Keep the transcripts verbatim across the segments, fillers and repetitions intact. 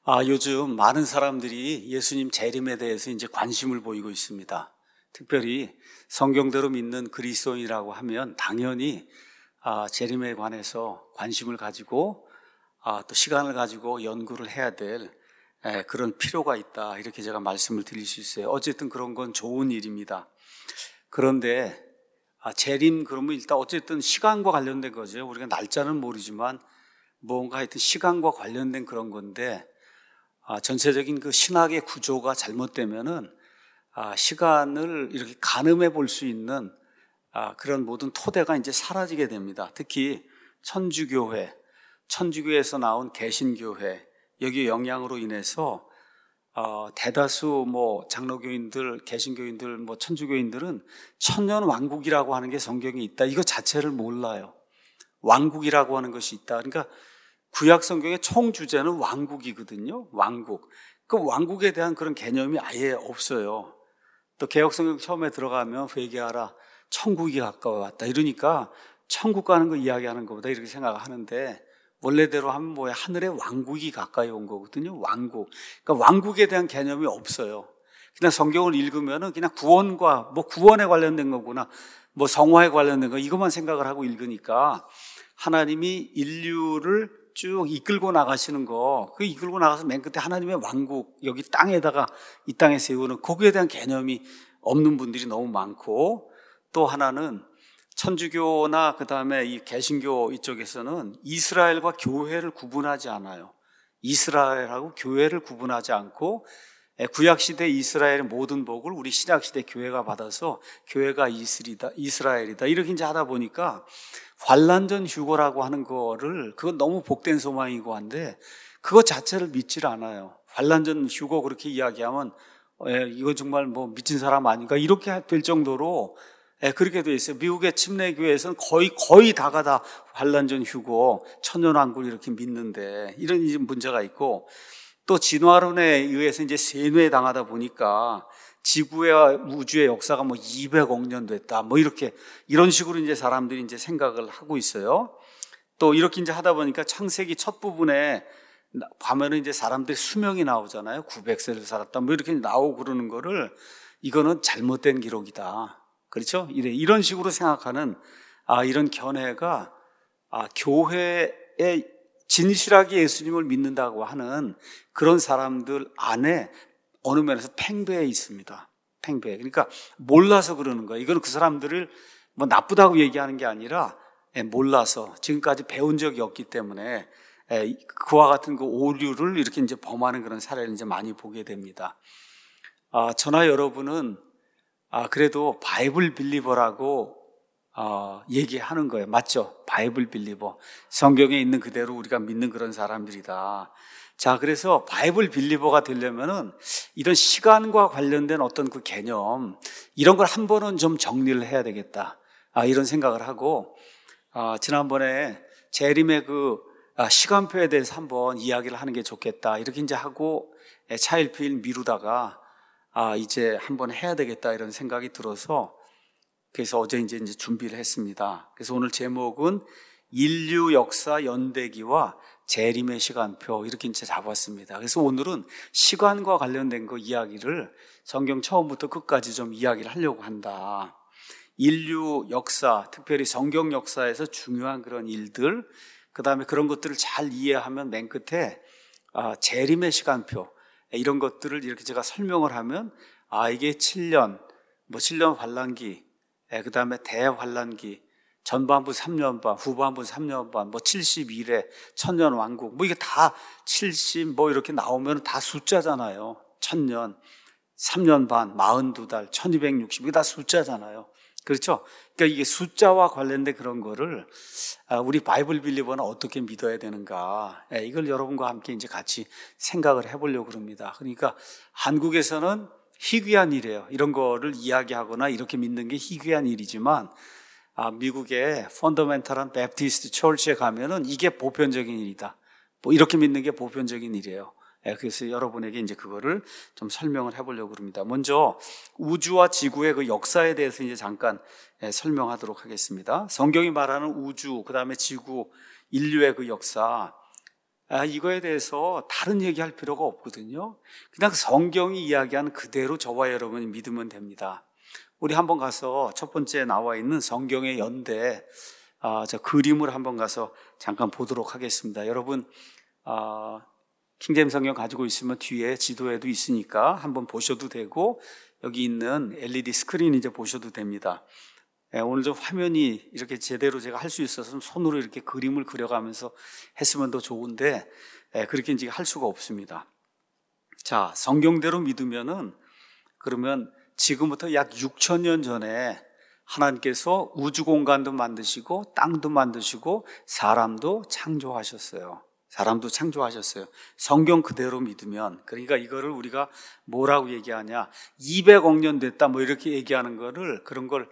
아, 요즘 많은 사람들이 예수님 재림에 대해서 이제 관심을 보이고 있습니다. 특별히 성경대로 믿는 그리스도인이라고 하면 당연히 아, 재림에 관해서 관심을 가지고 아, 또 시간을 가지고 연구를 해야 될 에, 그런 필요가 있다. 이렇게 제가 말씀을 드릴 수 있어요. 어쨌든 그런 건 좋은 일입니다. 그런데 아, 재림 그러면 일단 어쨌든 시간과 관련된 거죠. 우리가 날짜는 모르지만 뭔가 하여튼 시간과 관련된 그런 건데 아, 전체적인 그 신학의 구조가 잘못되면은 아, 시간을 이렇게 가늠해 볼 수 있는 아, 그런 모든 토대가 이제 사라지게 됩니다. 특히 천주교회, 천주교에서 나온 개신교회 여기 영향으로 인해서 어, 대다수 뭐 장로교인들, 개신교인들, 뭐 천주교인들은 천년 왕국이라고 하는 게 성경에 있다. 이거 자체를 몰라요. 왕국이라고 하는 것이 있다. 그러니까 구약 성경의 총 주제는 왕국이거든요. 왕국. 그 왕국에 대한 그런 개념이 아예 없어요. 또 개혁 성경 처음에 들어가면 회개하라. 천국이 가까워 왔다. 이러니까 천국 가는 거 이야기하는 것보다 이렇게 생각하는데 원래대로 하면 뭐야? 하늘의 왕국이 가까이 온 거거든요. 왕국. 그러니까 왕국에 대한 개념이 없어요. 그냥 성경을 읽으면은 그냥 구원과 뭐 구원에 관련된 거구나. 뭐 성화에 관련된 거 이것만 생각을 하고 읽으니까 하나님이 인류를 쭉 이끌고 나가시는 거, 그 이끌고 나가서 맨 끝에 하나님의 왕국, 여기 땅에다가 이 땅에 세우는 거기에 대한 개념이 없는 분들이 너무 많고, 또 하나는 천주교나 그 다음에 이 개신교 이쪽에서는 이스라엘과 교회를 구분하지 않아요. 이스라엘하고 교회를 구분하지 않고 구약시대 이스라엘의 모든 복을 우리 신약시대 교회가 받아서 교회가 이스라엘이다, 이스라엘이다 이렇게 이제 하다 보니까 환란전 휴거라고 하는 거를 그건 너무 복된 소망이고 한데 그것 자체를 믿질 않아요. 환란전 휴거 그렇게 이야기하면 에, 이거 정말 뭐 미친 사람 아닌가 이렇게 될 정도로 에, 그렇게 돼 있어요. 미국의 침례교회에서는 거의 거의 다가 다 환란전 휴거, 천년왕국을 이렇게 믿는데 이런 이제 문제가 있고 또 진화론에 의해서 이제 세뇌 당하다 보니까 지구와 우주의 역사가 뭐 이백억 년 됐다. 뭐 이렇게, 이런 식으로 이제 사람들이 이제 생각을 하고 있어요. 또 이렇게 이제 하다 보니까 창세기 첫 부분에 가면은 이제 사람들이 수명이 나오잖아요. 구백 세를 살았다. 뭐 이렇게 나오고 그러는 거를 이거는 잘못된 기록이다. 그렇죠? 이래, 이런 식으로 생각하는, 아, 이런 견해가, 아, 교회의 진실하게 예수님을 믿는다고 하는 그런 사람들 안에 어느 면에서 팽배해 있습니다. 팽배. 그러니까 몰라서 그러는 거예요. 이건 그 사람들을 뭐 나쁘다고 얘기하는 게 아니라 몰라서 지금까지 배운 적이 없기 때문에 그와 같은 그 오류를 이렇게 이제 범하는 그런 사례를 이제 많이 보게 됩니다. 아, 저나 여러분은 아, 그래도 바이블 빌리버라고 어, 얘기하는 거예요. 맞죠? 바이블 빌리버. 성경에 있는 그대로 우리가 믿는 그런 사람들이다. 자, 그래서 바이블 빌리버가 되려면은 이런 시간과 관련된 어떤 그 개념, 이런 걸 한 번은 좀 정리를 해야 되겠다. 아, 이런 생각을 하고, 아, 지난번에 재림의 그 아, 시간표에 대해서 한번 이야기를 하는 게 좋겠다. 이렇게 이제 하고 차일피일 미루다가 아, 이제 한번 해야 되겠다. 이런 생각이 들어서 그래서 어제 이제, 이제 준비를 했습니다. 그래서 오늘 제목은 인류 역사 연대기와 재림의 시간표 이렇게 이제 잡았습니다. 그래서 오늘은 시간과 관련된 거 이야기를 성경 처음부터 끝까지 좀 이야기를 하려고 한다. 인류 역사, 특별히 성경 역사에서 중요한 그런 일들, 그 다음에 그런 것들을 잘 이해하면 맨 끝에 아, 재림의 시간표 이런 것들을 이렇게 제가 설명을 하면 아, 이게 칠 년, 뭐 칠 년 환란기, 그 다음에 대환란기, 전반부 삼 년 반, 후반부 삼 년 반, 뭐 칠십일 회, 천년 왕국, 뭐 이게 다 칠십, 뭐 이렇게 나오면 다 숫자잖아요. 천년, 삼 년 반, 사십이 달, 천이백육십, 이게 다 숫자잖아요. 그렇죠? 그러니까 이게 숫자와 관련된 그런 거를 우리 바이블 빌리버는 어떻게 믿어야 되는가, 이걸 여러분과 함께 이제 같이 생각을 해보려고 합니다. 그러니까 한국에서는 희귀한 일이에요. 이런 거를 이야기하거나 이렇게 믿는 게 희귀한 일이지만 아, 미국의 펀더멘탈한 베프티스트 처치에 가면은 이게 보편적인 일이다. 뭐 이렇게 믿는 게 보편적인 일이에요. 예, 그래서 여러분에게 이제 그거를 좀 설명을 해보려고 합니다. 먼저 우주와 지구의 그 역사에 대해서 이제 잠깐 예, 설명하도록 하겠습니다. 성경이 말하는 우주, 그 다음에 지구, 인류의 그 역사, 아, 이거에 대해서 다른 얘기할 필요가 없거든요. 그냥 성경이 이야기하는 그대로 저와 여러분이 믿으면 됩니다. 우리 한번 가서 첫 번째 나와 있는 성경의 연대, 아, 저 그림을 한번 가서 잠깐 보도록 하겠습니다. 여러분, 아, 킹제임 성경 가지고 있으면 뒤에 지도에도 있으니까 한번 보셔도 되고, 여기 있는 엘이디 스크린 이제 보셔도 됩니다. 예, 오늘 좀 화면이 이렇게 제대로 제가 할 수 있어서 손으로 이렇게 그림을 그려가면서 했으면 더 좋은데, 예, 그렇게 이제 할 수가 없습니다. 자, 성경대로 믿으면은, 그러면 지금부터 약 육천 년 전에 하나님께서 우주 공간도 만드시고 땅도 만드시고 사람도 창조하셨어요. 사람도 창조하셨어요. 성경 그대로 믿으면. 그러니까 이거를 우리가 뭐라고 얘기하냐, 이백억 년 됐다 뭐 이렇게 얘기하는 거를, 그런 걸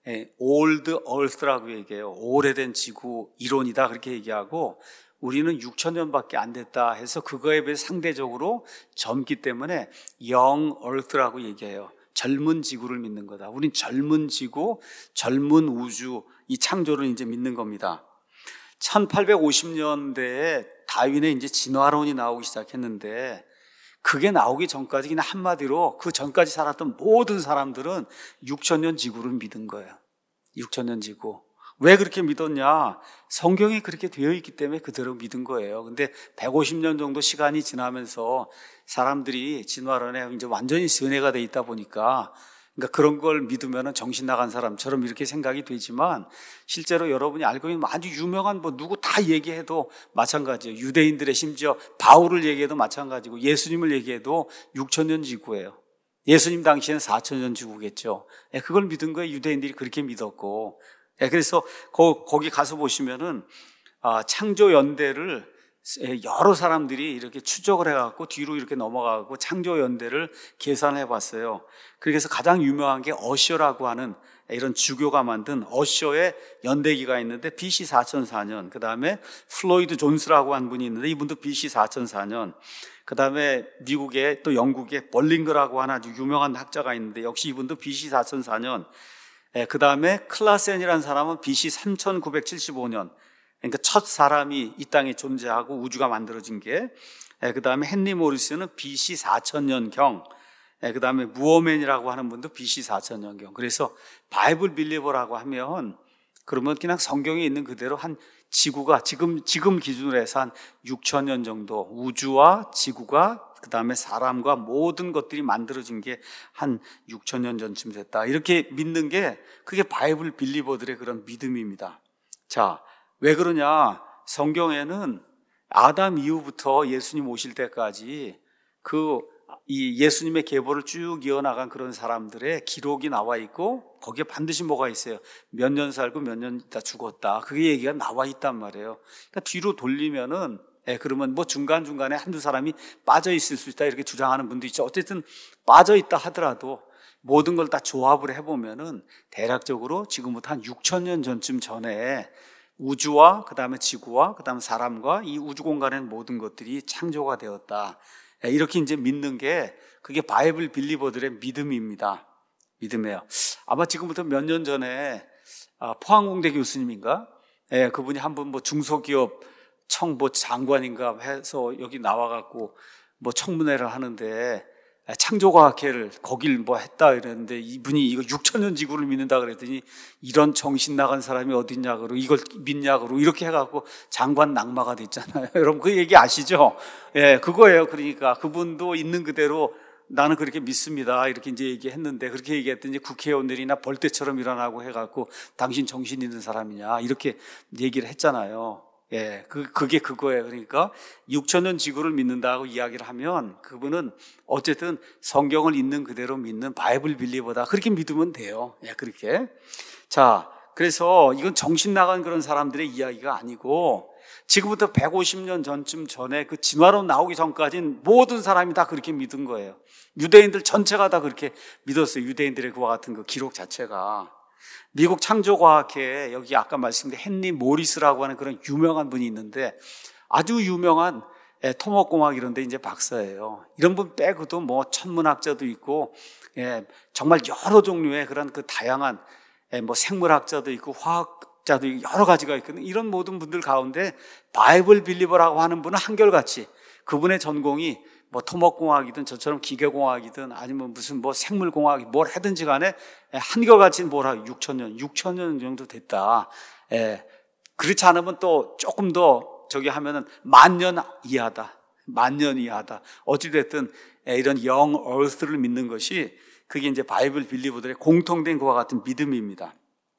old earth라고 얘기해요. 오래된 지구 이론이다 그렇게 얘기하고, 우리는 육천 년밖에 안 됐다 해서 그거에 비해 상대적으로 젊기 때문에 young earth라고 얘기해요. 젊은 지구를 믿는 거다. 우린 젊은 지구, 젊은 우주, 이 창조를 이제 믿는 겁니다. 천팔백오십 년대에 다윈의 이제 진화론이 나오기 시작했는데, 그게 나오기 전까지 그냥 한마디로 그 전까지 살았던 모든 사람들은 육천 년 지구를 믿은 거예요. 육천 년 지구. 왜 그렇게 믿었냐? 성경에 그렇게 되어 있기 때문에 그대로 믿은 거예요. 근데 백오십 년 정도 시간이 지나면서 사람들이 진화론에 이제 완전히 세뇌가 돼 있다 보니까, 그러니까 그런 걸 믿으면 정신 나간 사람처럼 이렇게 생각이 되지만, 실제로 여러분이 알고 있는 아주 유명한 뭐 누구 다 얘기해도 마찬가지예요. 유대인들의 심지어 바울을 얘기해도 마찬가지고, 예수님을 얘기해도 육천 년 지구예요. 예수님 당시에는 사천 년 지구겠죠. 그걸 믿은 거예요. 유대인들이 그렇게 믿었고. 그래서 거기 가서 보시면은 창조 연대를 여러 사람들이 이렇게 추적을 해갖고 뒤로 이렇게 넘어가고 창조 연대를 계산해 봤어요. 그래서 가장 유명한 게 어셔라고 하는 이런 주교가 만든 어셔의 연대기가 있는데 비씨 사천사 년, 그 다음에 플로이드 존스라고 한 분이 있는데 이분도 비씨 사천사 년, 그 다음에 미국의 또 영국의 벌링거라고 하는 아주 유명한 학자가 있는데 역시 이분도 비씨 사천사 년, 그 다음에 클라센이라는 사람은 비씨 삼천구백칠십오 년, 그러니까 첫 사람이 이 땅에 존재하고 우주가 만들어진 게, 그 다음에 헨리 모리스는 비씨 사천 년경, 그 다음에 무어맨이라고 하는 분도 비씨 사천 년경. 그래서 바이블 빌리버라고 하면 그러면 그냥 성경에 있는 그대로 한 지구가 지금 지금 기준으로 해서 한 육천 년 정도, 우주와 지구가 그 다음에 사람과 모든 것들이 만들어진 게 한 육천 년 전쯤 됐다, 이렇게 믿는 게 그게 바이블 빌리버들의 그런 믿음입니다. 자, 왜 그러냐? 성경에는 아담 이후부터 예수님 오실 때까지 그 이 예수님의 계보를 쭉 이어나간 그런 사람들의 기록이 나와 있고, 거기에 반드시 뭐가 있어요. 몇 년 살고 몇 년 있다 죽었다, 그게 얘기가 나와 있단 말이에요. 그러니까 뒤로 돌리면은, 예, 그러면 뭐 중간중간에 한두 사람이 빠져 있을 수 있다 이렇게 주장하는 분도 있죠. 어쨌든 빠져 있다 하더라도 모든 걸 다 조합을 해보면은 대략적으로 지금부터 한 육천 년 전쯤 전에 우주와 그 다음에 지구와 그 다음에 사람과 이 우주 공간의 모든 것들이 창조가 되었다, 이렇게 이제 믿는 게 그게 바이블 빌리버들의 믿음입니다. 믿음이에요. 아마 지금부터 몇 년 전에 포항공대 교수님인가, 예, 그분이 한 분 뭐 중소기업 청뭐 장관인가 해서 여기 나와갖고 뭐 청문회를 하는데 창조과학회를 거길 뭐 했다 이랬는데, 이분이 이거 육천 년 지구를 믿는다 그랬더니 이런 정신 나간 사람이 어딨냐 그러고 이걸 믿냐 그러고 이렇게 해갖고 장관 낙마가 됐잖아요. 여러분 그 얘기 아시죠? 예, 그거예요. 그러니까 그분도 있는 그대로 나는 그렇게 믿습니다 이렇게 이제 얘기했는데, 그렇게 얘기했더니 국회의원들이나 벌떼처럼 일어나고 해갖고 당신 정신 있는 사람이냐 이렇게 얘기를 했잖아요. 예, 그, 그게 그거예요. 그러니까 육천 년 지구를 믿는다고 이야기를 하면 그분은 어쨌든 성경을 있는 그대로 믿는 바이블 빌리버다, 그렇게 믿으면 돼요. 예, 그렇게. 자, 그래서 이건 정신 나간 그런 사람들의 이야기가 아니고, 지금부터 백오십 년 전쯤 전에 그 진화론 나오기 전까지는 모든 사람이 다 그렇게 믿은 거예요. 유대인들 전체가 다 그렇게 믿었어요. 유대인들의 그와 같은 그 기록 자체가. 미국 창조과학회에 여기 아까 말씀드린 헨리 모리스라고 하는 그런 유명한 분이 있는데, 아주 유명한 토목공학 이런 데 이제 박사예요. 이런 분 빼고도 뭐 천문학자도 있고, 예, 정말 여러 종류의 그런 그 다양한 뭐 생물학자도 있고 화학 자도 여러 가지가 있거든요. 이런 모든 분들 가운데 바이블 빌리버라고 하는 분은 한결같이 그분의 전공이 뭐 토목공학이든 저처럼 기계공학이든 아니면 무슨 뭐 생물공학이 뭘 하든지 간에 한결같이 뭐라 육천 년, 육천 년 정도 됐다. 예. 그렇지 않으면 또 조금 더 저기 하면은 만 년 이하다. 만 년 이하다. 어찌됐든 이런 영 얼스를 믿는 것이 그게 이제 바이블 빌리버들의 공통된 그와 같은 믿음입니다.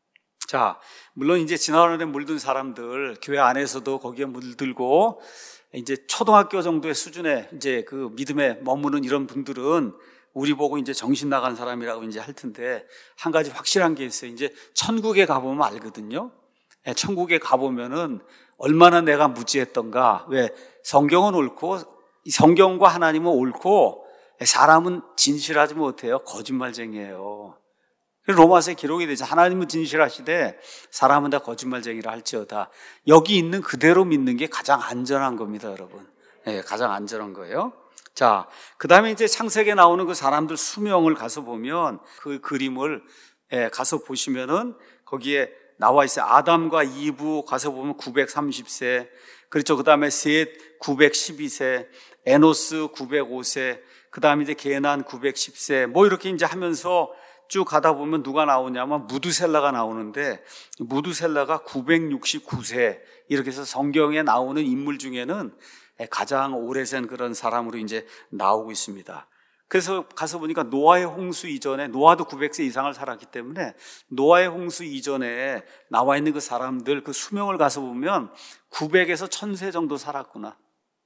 자, 물론 이제 지난번에 물든 사람들, 교회 안에서도 거기에 물들고 이제 초등학교 정도의 수준의 이제 그 믿음에 머무는 이런 분들은 우리 보고 이제 정신 나간 사람이라고 이제 할 텐데 한 가지 확실한 게 있어요. 이제 천국에 가보면 알거든요. 천국에 가보면은 얼마나 내가 무지했던가. 왜? 성경은 옳고 성경과 하나님은 옳고 사람은 진실하지 못해요. 거짓말쟁이에요. 로마서에 기록이 되죠. 하나님은 진실하시되 사람은 다 거짓말쟁이라 할지어다. 여기 있는 그대로 믿는 게 가장 안전한 겁니다, 여러분. 네, 가장 안전한 거예요. 자, 그 다음에 이제 창세기에 나오는 그 사람들 수명을 가서 보면 그 그림을 예, 가서 보시면은 거기에 나와 있어요. 아담과 이브 가서 보면 구백삼십 세, 그렇죠. 그 다음에 셋 구백십이 세, 에노스 구백오 세, 그 다음에 이제 게난 구백십 세, 뭐 이렇게 이제 하면서 쭉 가다 보면 누가 나오냐면 무두셀라가 나오는데 무두셀라가 구백육십구 세 이렇게 해서 성경에 나오는 인물 중에는 가장 오래 산 그런 사람으로 이제 나오고 있습니다. 그래서 가서 보니까 노아의 홍수 이전에 노아도 구백 세 이상을 살았기 때문에 노아의 홍수 이전에 나와 있는 그 사람들 그 수명을 가서 보면 구백에서 천 세 정도 살았구나.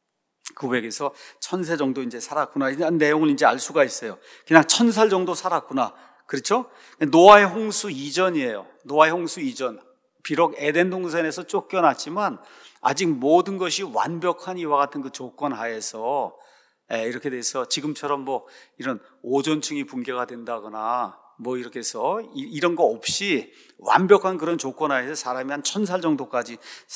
구백에서 천 세 정도 이제 살았구나. 이런 내용을 이제 알 수가 있어요. 그냥 천 살 정도 살았구나. 그렇죠? 노아의 홍수 이전이에요. 노아의 홍수 이전. 비록 에덴 동산에서 쫓겨났지만 아직 모든 것이 완벽한 이와 같은 그 조건 하에서 이렇게 돼서 지금처럼 뭐 이런 오존층이 붕괴가 된다거나 뭐 이렇게 해서 이런 거 없이 완벽한 그런 조건 하에서 사람이 한 천 살 정도까지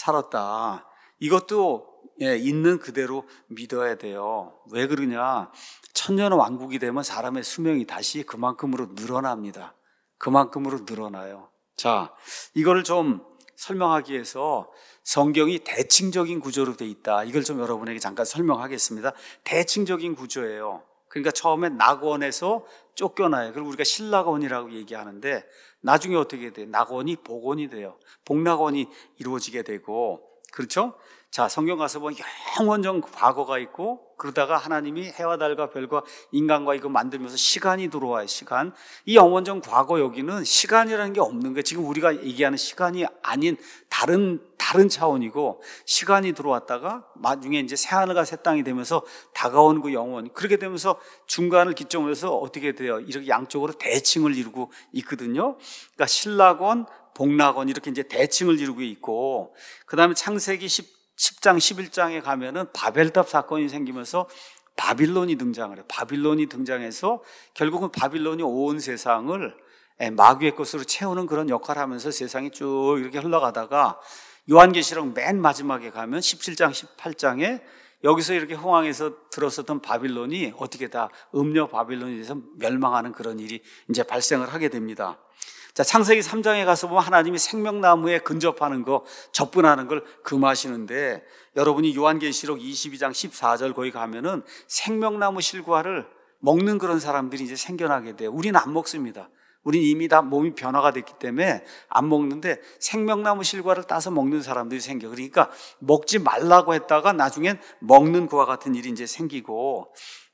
살았다. 이것도 예, 있는 그대로 믿어야 돼요. 왜 그러냐? 천년 왕국이 되면 사람의 수명이 다시 그만큼으로 늘어납니다. 그만큼으로 늘어나요. 자, 이거를 좀 설명하기 위해서 성경이 대칭적인 구조로 돼 있다. 이걸 좀 여러분에게 잠깐 설명하겠습니다. 대칭적인 구조예요. 그러니까 처음에 낙원에서 쫓겨나요. 그리고 우리가 신낙원이라고 얘기하는데 나중에 어떻게 돼요? 낙원이 복원이 돼요. 복낙원이 이루어지게 되고, 그렇죠? 자, 성경 가서 보면 영원전 과거가 있고 그러다가 하나님이 해와 달과 별과 인간과 이거 만들면서 시간이 들어와요. 시간. 이 영원전 과거 여기는 시간이라는 게 없는 거예요. 지금 우리가 얘기하는 시간이 아닌 다른 다른 차원이고 시간이 들어왔다가 나중에 이제 새 하늘과 새 땅이 되면서 다가온 그 영원. 그렇게 되면서 중간을 기점으로 해서 어떻게 돼요? 이렇게 양쪽으로 대칭을 이루고 있거든요. 그러니까 신낙원, 복낙원 이렇게 이제 대칭을 이루고 있고 그다음에 창세기 십 장, 십일 장에 가면은 바벨탑 사건이 생기면서 바빌론이 등장을 해요. 바빌론이 등장해서 결국은 바빌론이 온 세상을 마귀의 것으로 채우는 그런 역할을 하면서 세상이 쭉 이렇게 흘러가다가 요한계시록 맨 마지막에 가면 십칠 장, 십팔 장에 여기서 이렇게 흥황해서 들었었던 바빌론이 어떻게 다 음녀 바빌론이 돼서 멸망하는 그런 일이 이제 발생을 하게 됩니다. 자, 창세기 삼 장에 가서 보면 하나님이 생명나무에 근접하는 거, 접근하는 걸 금하시는데 여러분이 요한계시록 이십이 장 십사 절 거기 가면은 생명나무 실과를 먹는 그런 사람들이 이제 생겨나게 돼요. 우리는 안 먹습니다. 우리는 이미 다 몸이 변화가 됐기 때문에 안 먹는데 생명나무 실과를 따서 먹는 사람들이 생겨. 그러니까 먹지 말라고 했다가 나중엔 먹는 그와 같은 일이 이제 생기고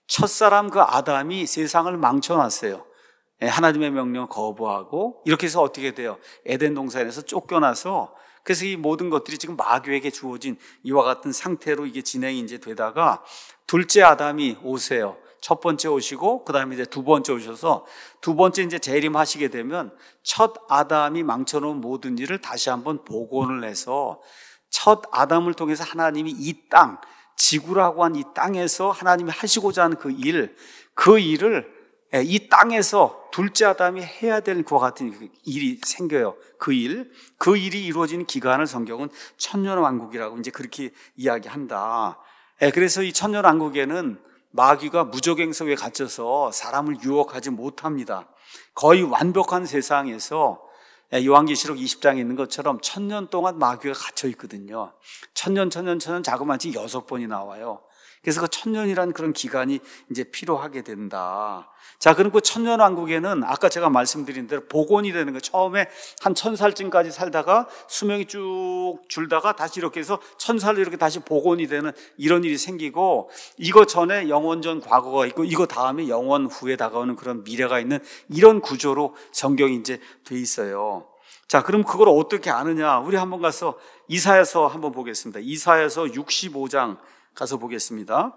첫사람 그 아담이 세상을 망쳐놨어요. 하나님의 명령을 거부하고 이렇게 해서 어떻게 돼요? 에덴 동산에서 쫓겨나서 그래서 이 모든 것들이 지금 마귀에게 주어진 이와 같은 상태로 이게 진행이 이제 되다가 둘째 아담이 오세요. 첫 번째 오시고 그 다음에 이제 두 번째 오셔서 두 번째 이제 재림하시게 되면 첫 아담이 망쳐놓은 모든 일을 다시 한번 복원을 해서 첫 아담을 통해서 하나님이 이 땅, 지구라고 한 이 땅에서 하나님이 하시고자 하는 그 일, 그 일을 이 땅에서 둘째 아담이 해야 될 그와 같은 일이 생겨요. 그 일, 그 일이 이루어지는 기간을 성경은 천년왕국이라고 이제 그렇게 이야기한다. 그래서 이 천년왕국에는 마귀가 무적행 속에 갇혀서 사람을 유혹하지 못합니다. 거의 완벽한 세상에서 요한계시록 이십 장에 있는 것처럼 천년 동안 마귀가 갇혀 있거든요. 천년, 천년, 천년 자그마치 여섯 번이 나와요. 그래서 그 천년이라는 그런 기간이 이제 필요하게 된다. 자, 그럼 그 천년왕국에는 아까 제가 말씀드린 대로 복원이 되는 거예요. 처음에 한 천 살쯤까지 살다가 수명이 쭉 줄다가 다시 이렇게 해서 천 살로 이렇게 다시 복원이 되는 이런 일이 생기고, 이거 전에 영원 전 과거가 있고 이거 다음에 영원 후에 다가오는 그런 미래가 있는 이런 구조로 성경이 이제 돼 있어요. 자, 그럼 그걸 어떻게 아느냐? 우리 한번 가서 이사야서 한번 보겠습니다. 이사야서 육십오 장 가서 보겠습니다.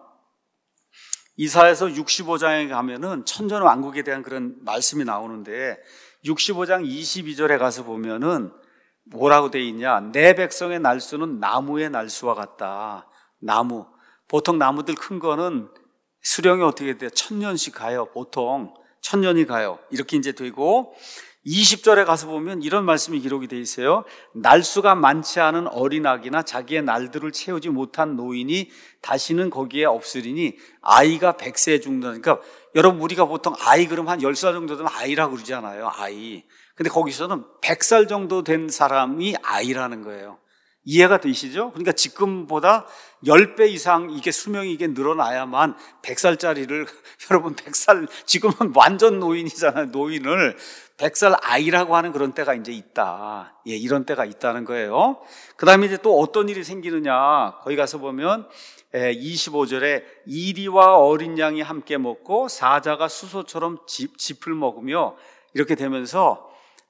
이사야서 육십오 장에 가면은 천년왕국에 대한 그런 말씀이 나오는데, 육십오 장 이십이 절에 가서 보면은 뭐라고 돼 있냐? 내 백성의 날수는 나무의 날수와 같다. 나무. 보통 나무들 큰 거는 수령이 어떻게 돼요? 천년씩 가요. 보통 천년이 가요. 이렇게 이제 되고, 이십 절에 가서 보면 이런 말씀이 기록이 되어 있어요. 날수가 많지 않은 어린아기나 자기의 날들을 채우지 못한 노인이 다시는 거기에 없으리니 아이가 백 세에 죽는다. 그러니까 여러분, 우리가 보통 아이 그러면 한 열 살 정도 되면 아이라고 그러잖아요. 아이. 근데 거기서는 백 살 정도 된 사람이 아이라는 거예요. 이해가 되시죠? 그러니까 지금보다 십 배 이상 이게 수명이 이게 늘어나야만 백 살짜리를 여러분 백 살, 지금은 완전 노인이잖아요. 노인을 백 살 아이라고 하는 그런 때가 이제 있다. 예, 이런 때가 있다는 거예요. 그 다음에 이제 또 어떤 일이 생기느냐. 거기 가서 보면 이십오 절에 이리와 어린 양이 함께 먹고 사자가 수소처럼 짚, 짚을 먹으며 이렇게 되면서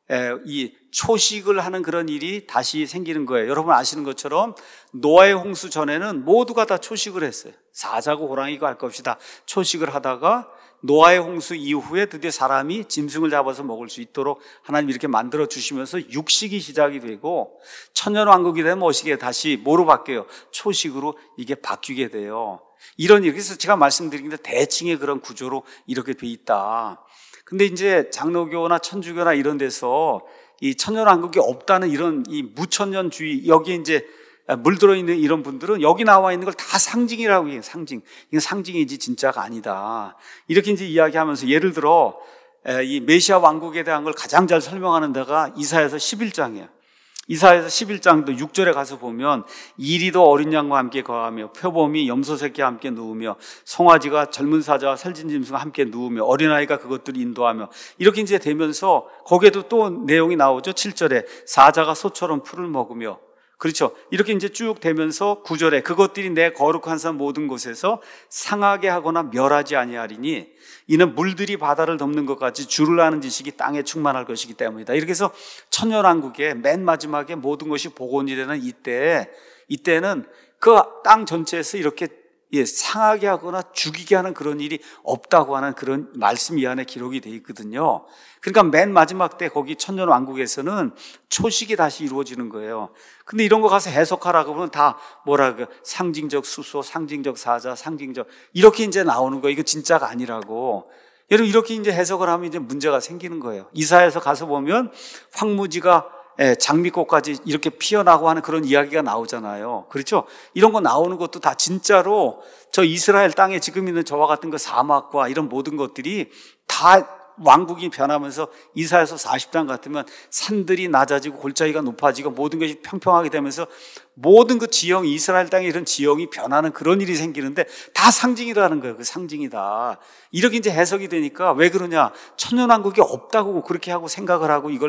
이 초식을 하는 그런 일이 다시 생기는 거예요. 여러분 아시는 것처럼 노아의 홍수 전에는 모두가 다 초식을 했어요. 사자고 호랑이고 할 것 없이 다 초식을 하다가 노아의 홍수 이후에 드디어 사람이 짐승을 잡아서 먹을 수 있도록 하나님이 이렇게 만들어 주시면서 육식이 시작이 되고, 천년왕국이 되면 어떻게 다시 뭐로 바뀌어요? 초식으로 이게 바뀌게 돼요. 이런 일. 그래서 제가 말씀드린 게 대칭의 그런 구조로 이렇게 돼 있다. 근데 이제 장로교나 천주교나 이런 데서 이 천년왕국이 없다는 이런 이 무천년주의, 여기 이제 물들어 있는 이런 분들은 여기 나와 있는 걸 다 상징이라고 해요. 상징. 이건 상징이지 진짜가 아니다. 이렇게 이제 이야기하면서, 예를 들어 이 메시아 왕국에 대한 걸 가장 잘 설명하는 데가 이사야서 십일 장이에요. 이사야서 십일 장도 육 절에 가서 보면 이리도 어린 양과 함께 거하며 표범이 염소 새끼와 함께 누우며 송아지가 젊은 사자와 살진 짐승과 함께 누우며 어린아이가 그것들을 인도하며, 이렇게 이제 되면서 거기에도 또 내용이 나오죠. 칠 절에 사자가 소처럼 풀을 먹으며, 그렇죠. 이렇게 이제 쭉 되면서 구 절에 그것들이 내 거룩한 산 모든 곳에서 상하게 하거나 멸하지 아니하리니 이는 물들이 바다를 덮는 것 같이 주를 아는 지식이 땅에 충만할 것이기 때문이다. 이렇게 해서 천년왕국의 맨 마지막에 모든 것이 복원이 되는 이때, 이때는 그 땅 전체에서 이렇게 예, 상하게 하거나 죽이게 하는 그런 일이 없다고 하는 그런 말씀 이 안에 기록이 되어 있거든요. 그러니까 맨 마지막 때 거기 천년왕국에서는 초식이 다시 이루어지는 거예요. 근데 이런 거 가서 해석하라고 하면 다 뭐라 그 상징적 수소, 상징적 사자, 상징적 이렇게 이제 나오는 거예요. 이거 진짜가 아니라고. 여러분 이렇게 이제 해석을 하면 이제 문제가 생기는 거예요. 이사야서 가서 보면 황무지가 장미꽃까지 이렇게 피어나고 하는 그런 이야기가 나오잖아요. 그렇죠? 이런 거 나오는 것도 다 진짜로 저 이스라엘 땅에 지금 있는 저와 같은 그 사막과 이런 모든 것들이 다 왕국이 변하면서 이사야서 사십 장 같으면 산들이 낮아지고 골짜기가 높아지고 모든 것이 평평하게 되면서 모든 그 지형이, 이스라엘 땅에 이런 지형이 변하는 그런 일이 생기는데 다 상징이라는 거예요. 그 상징이다. 이렇게 이제 해석이 되니까 왜 그러냐? 천년왕국이 없다고 그렇게 하고 생각을 하고 이걸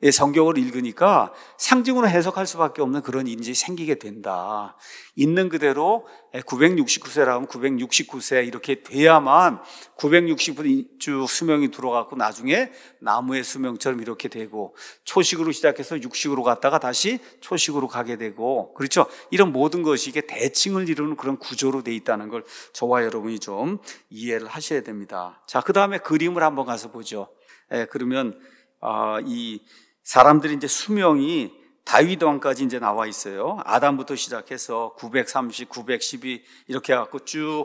성경을 읽으니까 상징으로 해석할 수밖에 없는 그런 일이 생기게 된다. 있는 그대로 구백육십구 세라면 구백육십구 세 이렇게 돼야만 구백육십구 주 수명이 들어가고 나중에 나무의 수명처럼 이렇게 되고, 초식으로 시작해서 육식으로 갔다가 다시 초식으로 가게 되고, 그렇죠? 이런 모든 것이 이게 대칭을 이루는 그런 구조로 돼 있다는 걸 저와 여러분이 좀 이해를 하셔야 됩니다. 자, 그 다음에 그림을 한번 가서 보죠. 예, 그러면 아, 이 사람들이 이제 수명이 다윗 왕까지 이제 나와 있어요. 아담부터 시작해서 구백삼십, 구백십이 이렇게 해갖고 쭉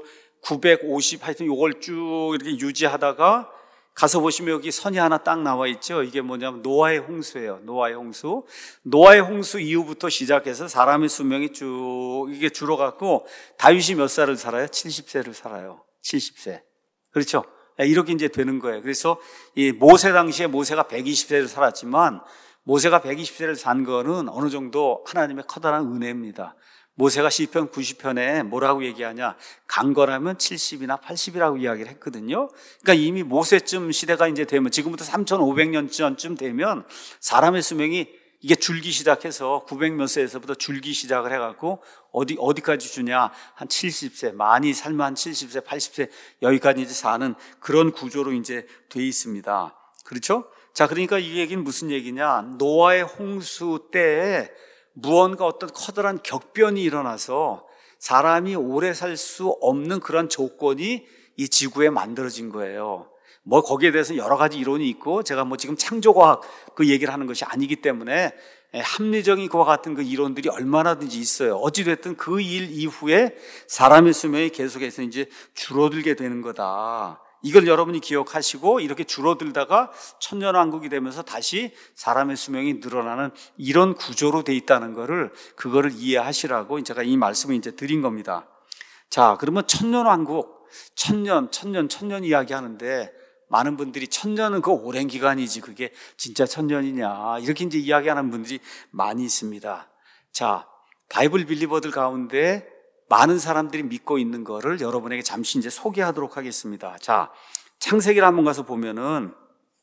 구백오십 하여튼 요걸 쭉 이렇게 유지하다가 가서 보시면 여기 선이 하나 딱 나와 있죠. 이게 뭐냐면 노아의 홍수예요. 노아의 홍수. 노아의 홍수 이후부터 시작해서 사람의 수명이 쭉 이게 줄어갖고 다윗이 몇 살을 살아요? 칠십 세를 살아요. 칠십 세. 그렇죠? 이렇게 이제 되는 거예요. 그래서 이 모세 당시에 모세가 백이십 세를 살았지만 모세가 백이십 세를 산 거는 어느 정도 하나님의 커다란 은혜입니다. 모세가 시편 구십 편에 뭐라고 얘기하냐, 강건하면 칠십이나 팔십이라고 이야기를 했거든요. 그러니까 이미 모세쯤 시대가 이제 되면, 지금부터 삼천오백 년 전쯤 되면 사람의 수명이 이게 줄기 시작해서 구백 몇 세에서부터 줄기 시작을 해갖고 어디, 어디까지 주냐, 한 칠십 세, 많이 살면 한 칠십 세, 팔십 세, 여기까지 이제 사는 그런 구조로 이제 돼 있습니다. 그렇죠? 자, 그러니까 이 얘기는 무슨 얘기냐, 노아의 홍수 때에 무언가 어떤 커다란 격변이 일어나서 사람이 오래 살 수 없는 그런 조건이 이 지구에 만들어진 거예요. 뭐 거기에 대해서 여러 가지 이론이 있고, 제가 뭐 지금 창조과학 그 얘기를 하는 것이 아니기 때문에 합리적인 그와 같은 그 이론들이 얼마나든지 있어요. 어찌됐든 그 일 이후에 사람의 수명이 계속해서 이제 줄어들게 되는 거다. 이걸 여러분이 기억하시고, 이렇게 줄어들다가 천년왕국이 되면서 다시 사람의 수명이 늘어나는 이런 구조로 돼 있다는 거를, 그거를 이해하시라고 제가 이 말씀을 이제 드린 겁니다. 자, 그러면 천년왕국, 천년, 천년, 천년 이야기 하는데, 많은 분들이 천년은 그 오랜 기간이지 그게 진짜 천년이냐, 이렇게 이제 이야기하는 분들이 많이 있습니다. 자, 바이블 빌리버들 가운데 많은 사람들이 믿고 있는 거를 여러분에게 잠시 이제 소개하도록 하겠습니다. 자, 창세기를 한번 가서 보면은,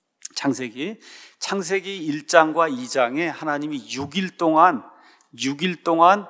창세기, 창세기 일 장과 이 장에 하나님이 육 일 동안, 육 일 동안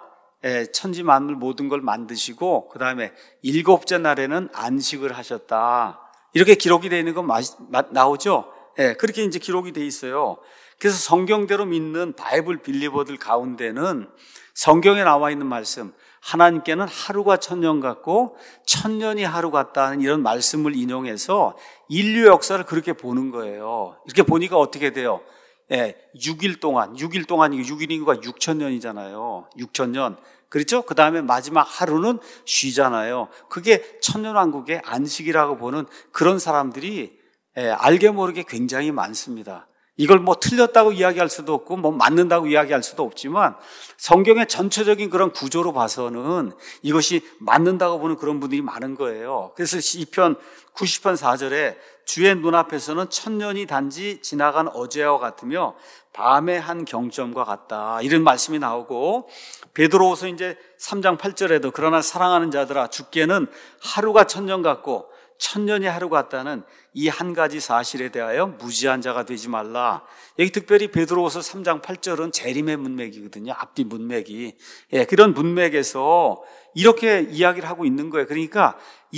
천지 만물 모든 걸 만드시고, 그 다음에 일곱째 날에는 안식을 하셨다. 이렇게 기록이 되어 있는 건 마, 마, 나오죠? 예, 그렇게 이제 기록이 되어 있어요. 그래서 성경대로 믿는 바이블 빌리버들 가운데는 성경에 나와 있는 말씀, 하나님께는 하루가 천년 같고 천년이 하루 같다는 이런 말씀을 인용해서 인류 역사를 그렇게 보는 거예요. 이렇게 보니까 어떻게 돼요? 예, 육 일 동안, 육 일 동안, 육 일인가 육천 년이잖아요. 육천 년. 그렇죠? 그 다음에 마지막 하루는 쉬잖아요. 그게 천년왕국의 안식이라고 보는 그런 사람들이 예, 알게 모르게 굉장히 많습니다. 이걸 뭐 틀렸다고 이야기할 수도 없고 뭐 맞는다고 이야기할 수도 없지만, 성경의 전체적인 그런 구조로 봐서는 이것이 맞는다고 보는 그런 분들이 많은 거예요. 그래서 시편 구십 편 사 절에 주의 눈앞에서는 천년이 단지 지나간 어제와 같으며 밤의 한 경점과 같다, 이런 말씀이 나오고, 베드로후서 이제 삼 장 팔 절에도 그러나 사랑하는 자들아 주께는 하루가 천년 같고 천년이 하루 같다는 이 한 가지 사실에 대하여 무지한 자가 되지 말라. 여기 특별히 베드로후서 삼 장 팔 절은 재림의 문맥이거든요. 앞뒤 문맥이. 예, 그런 문맥에서 이렇게 이야기를 하고 있는 거예요. 그러니까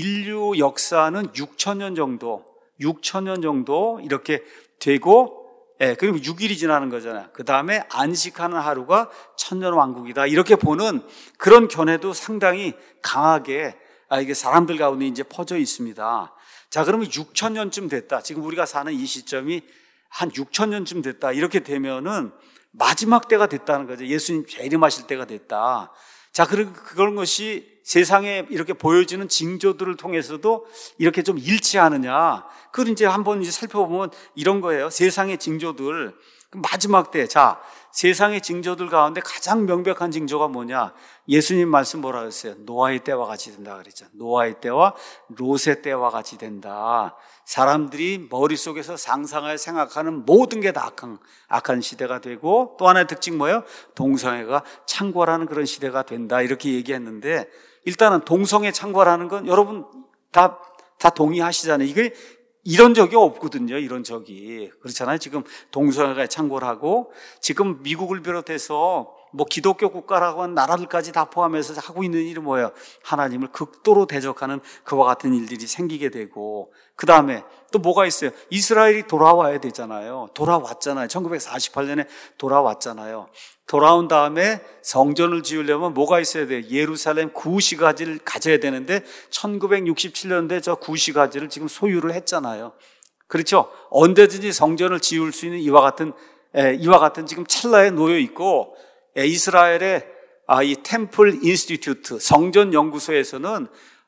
인류 역사는 육천 년 정도, 육천 년 정도 이렇게 되고, 예, 그리고 육 일이 지나는 거잖아요. 그 다음에 안식하는 하루가 천년 왕국이다, 이렇게 보는 그런 견해도 상당히 강하게 아, 이게 사람들 가운데 이제 퍼져 있습니다. 자, 그러면 육천 년쯤 됐다. 지금 우리가 사는 이 시점이 한 육천 년쯤 됐다. 이렇게 되면은 마지막 때가 됐다는 거죠. 예수님 재림하실 때가 됐다. 자, 그런, 그런 것이 세상에 이렇게 보여지는 징조들을 통해서도 이렇게 좀 일치하느냐. 그걸 이제 한번 이제 살펴보면 이런 거예요. 세상의 징조들. 마지막 때. 자, 세상의 징조들 가운데 가장 명백한 징조가 뭐냐? 예수님 말씀 뭐라 그랬어요? 노아의 때와 같이 된다 그랬죠. 노아의 때와 롯의 때와 같이 된다. 사람들이 머릿속에서 상상하여 생각하는 모든 게 다 악한, 악한 시대가 되고, 또 하나의 특징 뭐예요? 동성애가 창궐하는 그런 시대가 된다, 이렇게 얘기했는데, 일단은 동성애 창궐하는 건 여러분 다, 다 동의하시잖아요. 이게 이런 적이 없거든요. 이런 적이. 그렇잖아요. 지금 동성애가 창궐하고, 지금 미국을 비롯해서 뭐 기독교 국가라고 하는 나라들까지 다 포함해서 하고 있는 일이 뭐예요? 하나님을 극도로 대적하는 그와 같은 일들이 생기게 되고, 그 다음에 또 뭐가 있어요? 이스라엘이 돌아와야 되잖아요. 돌아왔잖아요. 천구백사십팔 년에 돌아왔잖아요. 돌아온 다음에 성전을 지으려면 뭐가 있어야 돼요? 예루살렘 구시가지를 가져야 되는데 천구백육십칠 년도에 저 구시가지를 지금 소유를 했잖아요. 그렇죠? 언제든지 성전을 지을 수 있는 이와 같은 에, 이와 같은 지금 찰나에 놓여 있고, 에, 이스라엘의 아, 이 템플 인스티튜트 성전 연구소에서는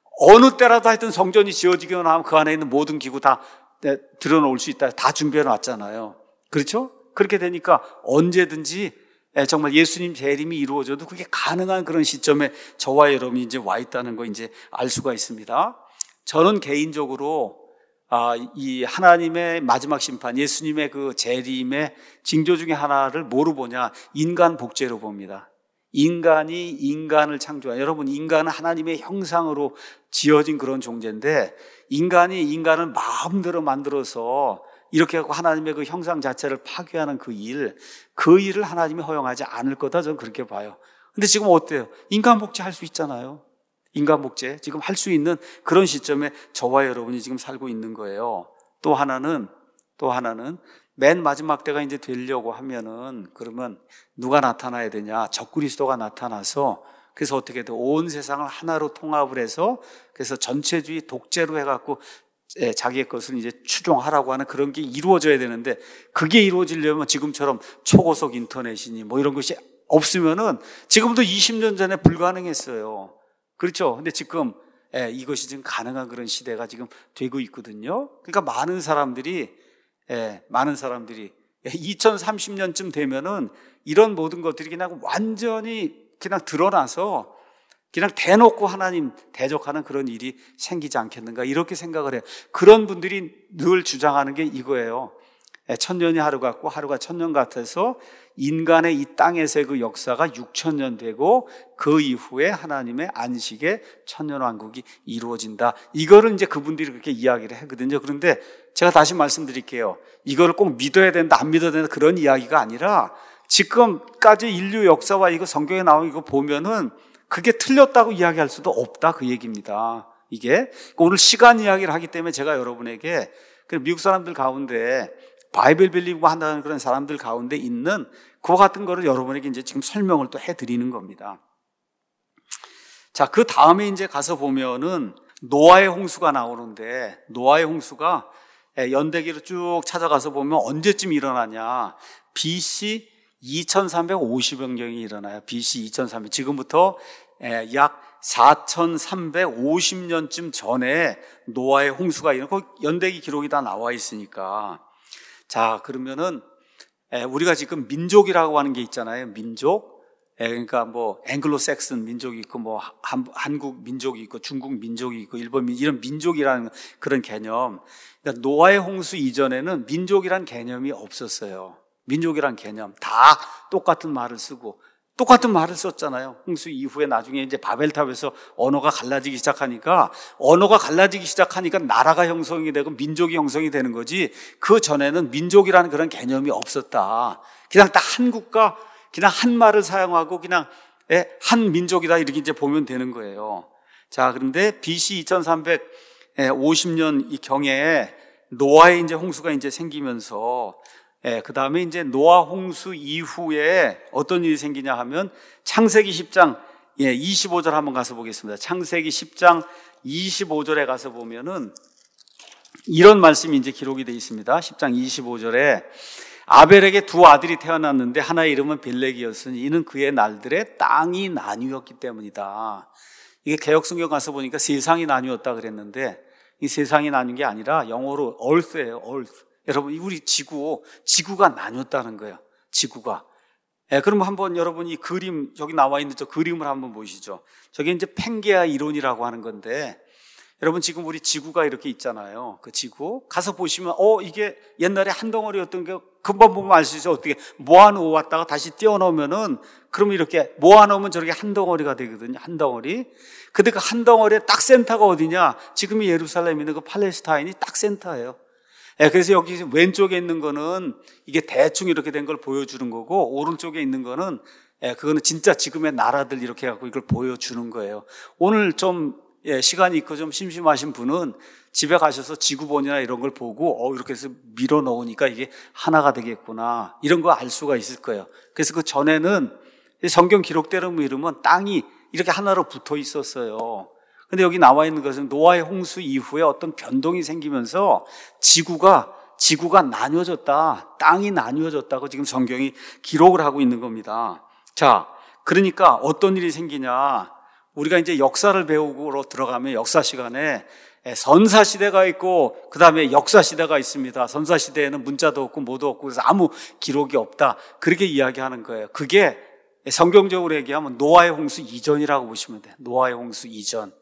어느 때라도 하여튼 성전이 지어지기만 하면 그 안에 있는 모든 기구 다 에, 들여놓을 수 있다. 다 준비해 놨잖아요. 그렇죠? 그렇게 되니까 언제든지 정말 예수님 재림이 이루어져도 그게 가능한 그런 시점에 저와 여러분이 이제 와 있다는 거 이제 알 수가 있습니다. 저는 개인적으로 아, 이 하나님의 마지막 심판, 예수님의 그 재림의 징조 중에 하나를 뭐로 보냐? 인간 복제로 봅니다. 인간이 인간을 창조한, 여러분, 인간은 하나님의 형상으로 지어진 그런 존재인데, 인간이 인간을 마음대로 만들어서 이렇게 하고 하나님의 그 형상 자체를 파괴하는 그 일, 그 일을 하나님이 허용하지 않을 거다, 저는 그렇게 봐요. 근데 지금 어때요? 인간 복제 할 수 있잖아요. 인간 복제 지금 할 수 있는 그런 시점에 저와 여러분이 지금 살고 있는 거예요. 또 하나는, 또 하나는 맨 마지막 때가 이제 되려고 하면은, 그러면 누가 나타나야 되냐? 적그리스도가 나타나서, 그래서 어떻게 돼? 온 세상을 하나로 통합을 해서, 그래서 전체주의 독재로 해갖고 자기의 것을 이제 추종하라고 하는 그런 게 이루어져야 되는데, 그게 이루어지려면 지금처럼 초고속 인터넷이니 뭐 이런 것이 없으면은 지금도 이십 년 전에 불가능했어요. 그렇죠? 근데 지금 예, 이것이 지금 가능한 그런 시대가 지금 되고 있거든요. 그러니까 많은 사람들이 예, 많은 사람들이 예, 이천삼십 년쯤 되면은 이런 모든 것들이 그냥 완전히 그냥 드러나서 그냥 대놓고 하나님 대적하는 그런 일이 생기지 않겠는가, 이렇게 생각을 해요. 그런 분들이 늘 주장하는 게 이거예요. 천년이 하루 같고 하루가 천년 같아서 인간의 이 땅에서의 그 역사가 육천 년 되고 그 이후에 하나님의 안식의 천년왕국이 이루어진다. 이거를 이제 그분들이 그렇게 이야기를 하거든요. 그런데 제가 다시 말씀드릴게요. 이거를 꼭 믿어야 된다, 안 믿어야 된다, 그런 이야기가 아니라 지금까지 인류 역사와 이거 성경에 나온 이거 보면은 그게 틀렸다고 이야기할 수도 없다, 그 얘기입니다. 이게 오늘 시간 이야기를 하기 때문에 제가 여러분에게 미국 사람들 가운데 바이블 빌리고 한다는 그런 사람들 가운데 있는 그와 같은 거를 여러분에게 이제 지금 설명을 또 해드리는 겁니다. 자, 그 다음에 이제 가서 보면은 노아의 홍수가 나오는데, 노아의 홍수가 연대기로 쭉 찾아가서 보면 언제쯤 일어나냐? 비씨 이천삼백오십 년경이 일어나요. 비씨 이천삼백. 지금부터 약 사천삼백오십 년쯤 전에 노아의 홍수가 일어나고 연대기 기록이 다 나와 있으니까. 자, 그러면은 우리가 지금 민족이라고 하는 게 있잖아요. 민족. 그러니까 뭐 앵글로색슨 민족이 있고 뭐 한, 한국 민족이 있고 중국 민족이 있고 일본 민족, 이런 민족이라는 그런 개념. 그러니까 노아의 홍수 이전에는 민족이란 개념이 없었어요. 민족이란 개념 다 똑같은 말을 쓰고 똑같은 말을 썼잖아요. 홍수 이후에 나중에 이제 바벨탑에서 언어가 갈라지기 시작하니까, 언어가 갈라지기 시작하니까 나라가 형성이 되고 민족이 형성이 되는 거지, 그 전에는 민족이라는 그런 개념이 없었다. 그냥 딱 한 국가, 그냥 한 말을 사용하고 그냥 한 민족이다, 이렇게 이제 보면 되는 거예요. 자, 그런데 비씨 이천삼백오십 년 이 경에 노아의 이제 홍수가 이제 생기면서, 예, 그 다음에 이제 노아 홍수 이후에 어떤 일이 생기냐 하면 창세기 십 장 예, 이십오 절 한번 가서 보겠습니다. 창세기 십 장 이십오 절에 가서 보면은 이런 말씀이 이제 기록이 되어 있습니다. 십 장 이십오 절에 아벨에게 두 아들이 태어났는데 하나의 이름은 벨렉이었으니 이는 그의 날들에 땅이 나뉘었기 때문이다. 이게 개역성경 가서 보니까 세상이 나뉘었다 그랬는데, 이 세상이 나뉜 게 아니라 영어로 earth예요. earth. 여러분, 우리 지구, 지구가 나뉘었다는 거예요. 지구가. 예, 그럼 한번 여러분 이 그림, 저기 나와 있는 저 그림을 한번 보시죠. 저게 이제 팽게아 이론이라고 하는 건데, 여러분 지금 우리 지구가 이렇게 있잖아요. 그 지구. 가서 보시면, 어, 이게 옛날에 한 덩어리였던 게 금방 보면 알 수 있어요. 어떻게 모아놓고 왔다가 다시 띄워놓으면은, 그러면 이렇게 모아놓으면 저렇게 한 덩어리가 되거든요. 한 덩어리. 근데 그 한 덩어리의 딱 센터가 어디냐? 지금이 예루살렘에 있는 그 팔레스타인이 딱 센터예요. 예, 그래서 여기 왼쪽에 있는 거는 이게 대충 이렇게 된 걸 보여주는 거고, 오른쪽에 있는 거는, 예, 그거는 진짜 지금의 나라들 이렇게 해갖고 이걸 보여주는 거예요. 오늘 좀, 예, 시간이 있고 좀 심심하신 분은 집에 가셔서 지구본이나 이런 걸 보고, 어, 이렇게 해서 밀어 넣으니까 이게 하나가 되겠구나, 이런 거 알 수가 있을 거예요. 그래서 그 전에는 성경 기록대로 이르면 땅이 이렇게 하나로 붙어 있었어요. 근데 여기 나와 있는 것은 노아의 홍수 이후에 어떤 변동이 생기면서 지구가, 지구가 나뉘어졌다, 땅이 나뉘어졌다고 지금 성경이 기록을 하고 있는 겁니다. 자, 그러니까 어떤 일이 생기냐. 우리가 이제 역사를 배우고 들어가면 역사 시간에 선사시대가 있고 그 다음에 역사시대가 있습니다. 선사시대에는 문자도 없고 뭐도 없고 그래서 아무 기록이 없다, 그렇게 이야기하는 거예요. 그게 성경적으로 얘기하면 노아의 홍수 이전이라고 보시면 돼요. 노아의 홍수 이전.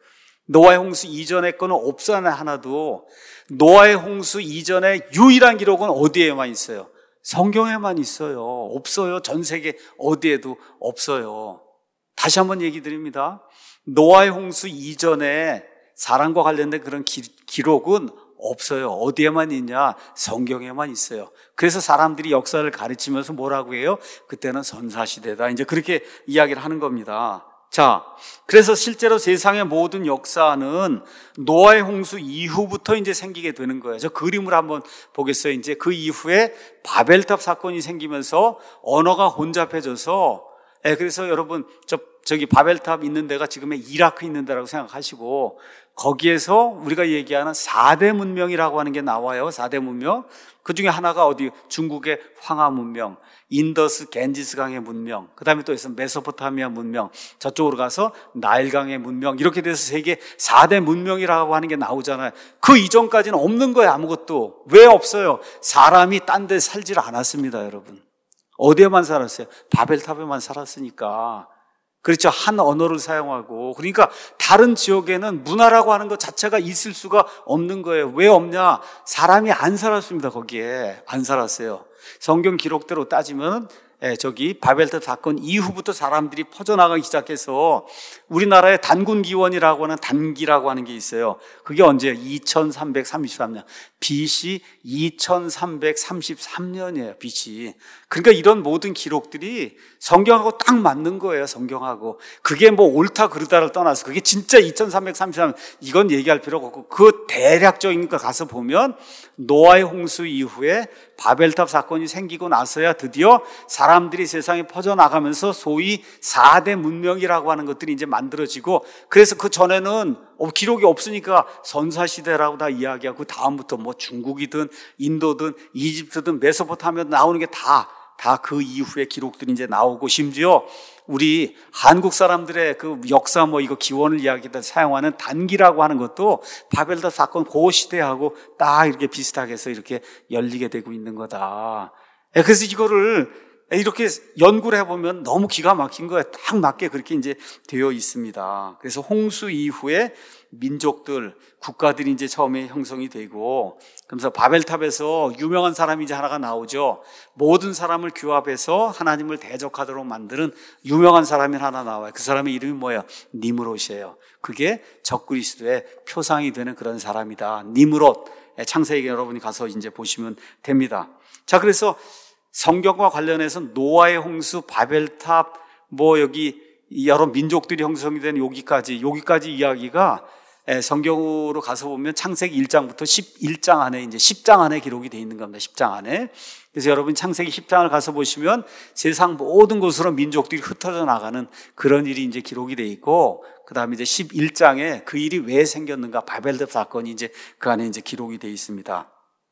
노아의 홍수 이전의 거는 없어요, 하나도. 노아의 홍수 이전의 유일한 기록은 어디에만 있어요? 성경에만 있어요. 없어요. 전 세계 어디에도 없어요. 다시 한번 얘기 드립니다. 노아의 홍수 이전에 사람과 관련된 그런 기, 기록은 없어요. 어디에만 있냐? 성경에만 있어요. 그래서 사람들이 역사를 가르치면서 뭐라고 해요? 그때는 선사시대다. 이제 그렇게 이야기를 하는 겁니다. 자, 그래서 실제로 세상의 모든 역사는 노아의 홍수 이후부터 이제 생기게 되는 거예요. 저 그림을 한번 보겠어요. 이제 그 이후에 바벨탑 사건이 생기면서 언어가 혼잡해져서, 예, 그래서 여러분, 저, 저기 바벨탑 있는 데가 지금의 이라크 있는 데라고 생각하시고, 거기에서 우리가 얘기하는 사 대 문명이라고 하는 게 나와요. 사 대 문명. 그 중에 하나가 어디? 중국의 황하 문명, 인더스 겐지스강의 문명, 그 다음에 또 있어 메소포타미아 문명, 저쪽으로 가서 나일강의 문명, 이렇게 돼서 세계 사 대 문명이라고 하는 게 나오잖아요. 그 이전까지는 없는 거예요. 아무것도. 왜 없어요? 사람이 딴 데 살질 않았습니다, 여러분. 어디에만 살았어요? 바벨탑에만 살았으니까. 그렇죠. 한 언어를 사용하고. 그러니까 다른 지역에는 문화라고 하는 것 자체가 있을 수가 없는 거예요. 왜 없냐? 사람이 안 살았습니다. 거기에 안 살았어요. 성경 기록대로 따지면 예, 저기 바벨탑 사건 이후부터 사람들이 퍼져나가기 시작해서 우리나라의 단군기원이라고 하는 단기라고 하는 게 있어요. 그게 언제예요? 이천삼백삼십삼 년. 비씨 이천삼백삼십삼 년이에요. 비씨. 그러니까 이런 모든 기록들이 성경하고 딱 맞는 거예요. 성경하고. 그게 뭐 옳다 그르다를 떠나서 그게 진짜 이천삼백삼십삼 년 이건 얘기할 필요가 없고 그 대략적인 거 가서 보면 노아의 홍수 이후에 바벨탑 사건이 생기고 나서야 드디어 사람들이 세상에 퍼져나가면서 소위 사 대 문명이라고 하는 것들이 이제 만들어지고, 그래서 그 전에는 기록이 없으니까 선사시대라고 다 이야기하고, 다음부터 뭐 중국이든 인도든 이집트든 메소포타미아든 나오는 게 다 다 그 이후에 기록들이 이제 나오고, 심지어 우리 한국 사람들의 그 역사 뭐 이거 기원을 이야기할 때 사용하는 단기라고 하는 것도 바벨탑 사건 그 시대하고 딱 이렇게 비슷하게 해서 이렇게 열리게 되고 있는 거다. 그래서 이거를 이렇게 연구를 해보면 너무 기가 막힌 거예요. 딱 맞게 그렇게 이제 되어 있습니다. 그래서 홍수 이후에 민족들, 국가들이 이제 처음에 형성이 되고, 그러면서 바벨탑에서 유명한 사람이 이제 하나가 나오죠. 모든 사람을 규합해서 하나님을 대적하도록 만드는 유명한 사람이 하나 나와요. 그 사람의 이름이 뭐예요? 니므롯이에요. 그게 적그리스도의 표상이 되는 그런 사람이다. 니므롯. 창세기 여러분이 가서 이제 보시면 됩니다. 자, 그래서 성경과 관련해서 노아의 홍수, 바벨탑, 뭐 여기 여러 민족들이 형성이 된 여기까지, 여기까지 이야기가 성경으로 가서 보면 창세기 일 장부터 십일 장 안에 이제 십 장 안에 기록이 되어 있는 겁니다. 십 장 안에. 그래서 여러분 창세기 십 장을 가서 보시면 세상 모든 곳으로 민족들이 흩어져 나가는 그런 일이 이제 기록이 되어 있고, 그 다음에 이제 십일 장에 그 일이 왜 생겼는가, 바벨탑 사건이 이제 그 안에 이제 기록이 되어 있습니다.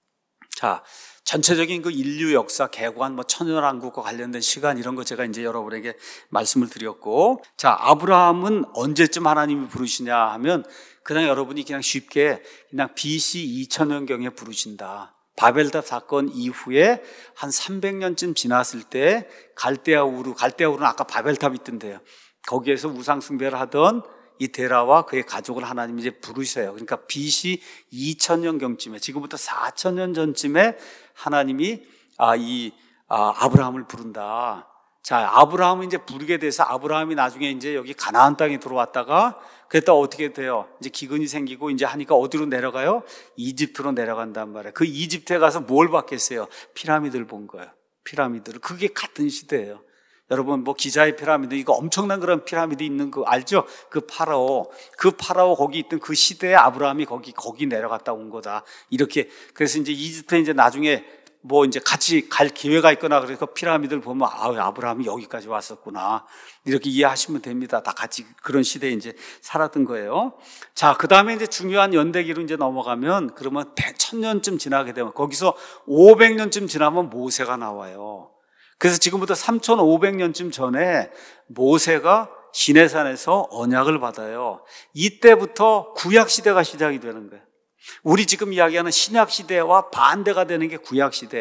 자, 전체적인 그 인류 역사, 개관, 뭐 천연왕국과 관련된 시간 이런 거 제가 이제 여러분에게 말씀을 드렸고, 자, 아브라함은 언제쯤 하나님이 부르시냐 하면 그냥 여러분이 그냥 쉽게 그냥 비씨 이천 년경에 부르신다. 바벨탑 사건 이후에 한 삼백 년쯤 지났을 때 갈대아 우르, 갈대아 우르는 아까 바벨탑이 있던데요. 거기에서 우상 숭배를 하던 이 데라와 그의 가족을 하나님 이제 부르세요. 그러니까 비씨 이천 년경쯤에, 지금부터 사천 년 전쯤에 하나님이 아, 이 아, 아브라함을 부른다. 자, 아브라함을 이제 부르게 돼서 아브라함이 나중에 이제 여기 가나안 땅에 들어왔다가 그랬다 어떻게 돼요? 이제 기근이 생기고 이제 하니까 어디로 내려가요? 이집트로 내려간단 말이에요. 그 이집트에 가서 뭘 봤겠어요? 피라미드를 본 거예요. 피라미드를. 그게 같은 시대예요. 여러분 뭐 기자의 피라미드, 이거 엄청난 그런 피라미드 있는 거 알죠? 그 파라오, 그 파라오 거기 있던 그 시대에 아브라함이 거기 거기 내려갔다 온 거다. 이렇게. 그래서 이제 이집트에 이제 나중에 뭐 이제 같이 갈 기회가 있거나 그래서 피라미드를 보면 아, 아브라함이 여기까지 왔었구나. 이렇게 이해하시면 됩니다. 다 같이 그런 시대에 이제 살았던 거예요. 자, 그 다음에 이제 중요한 연대기로 이제 넘어가면 그러면 천년쯤 지나게 되면 거기서 오백 년쯤 지나면 모세가 나와요. 그래서 지금부터 삼천오백 년쯤 전에 모세가 시내산에서 언약을 받아요. 이때부터 구약시대가 시작이 되는 거예요. 우리 지금 이야기하는 신약시대와 반대가 되는 게 구약시대.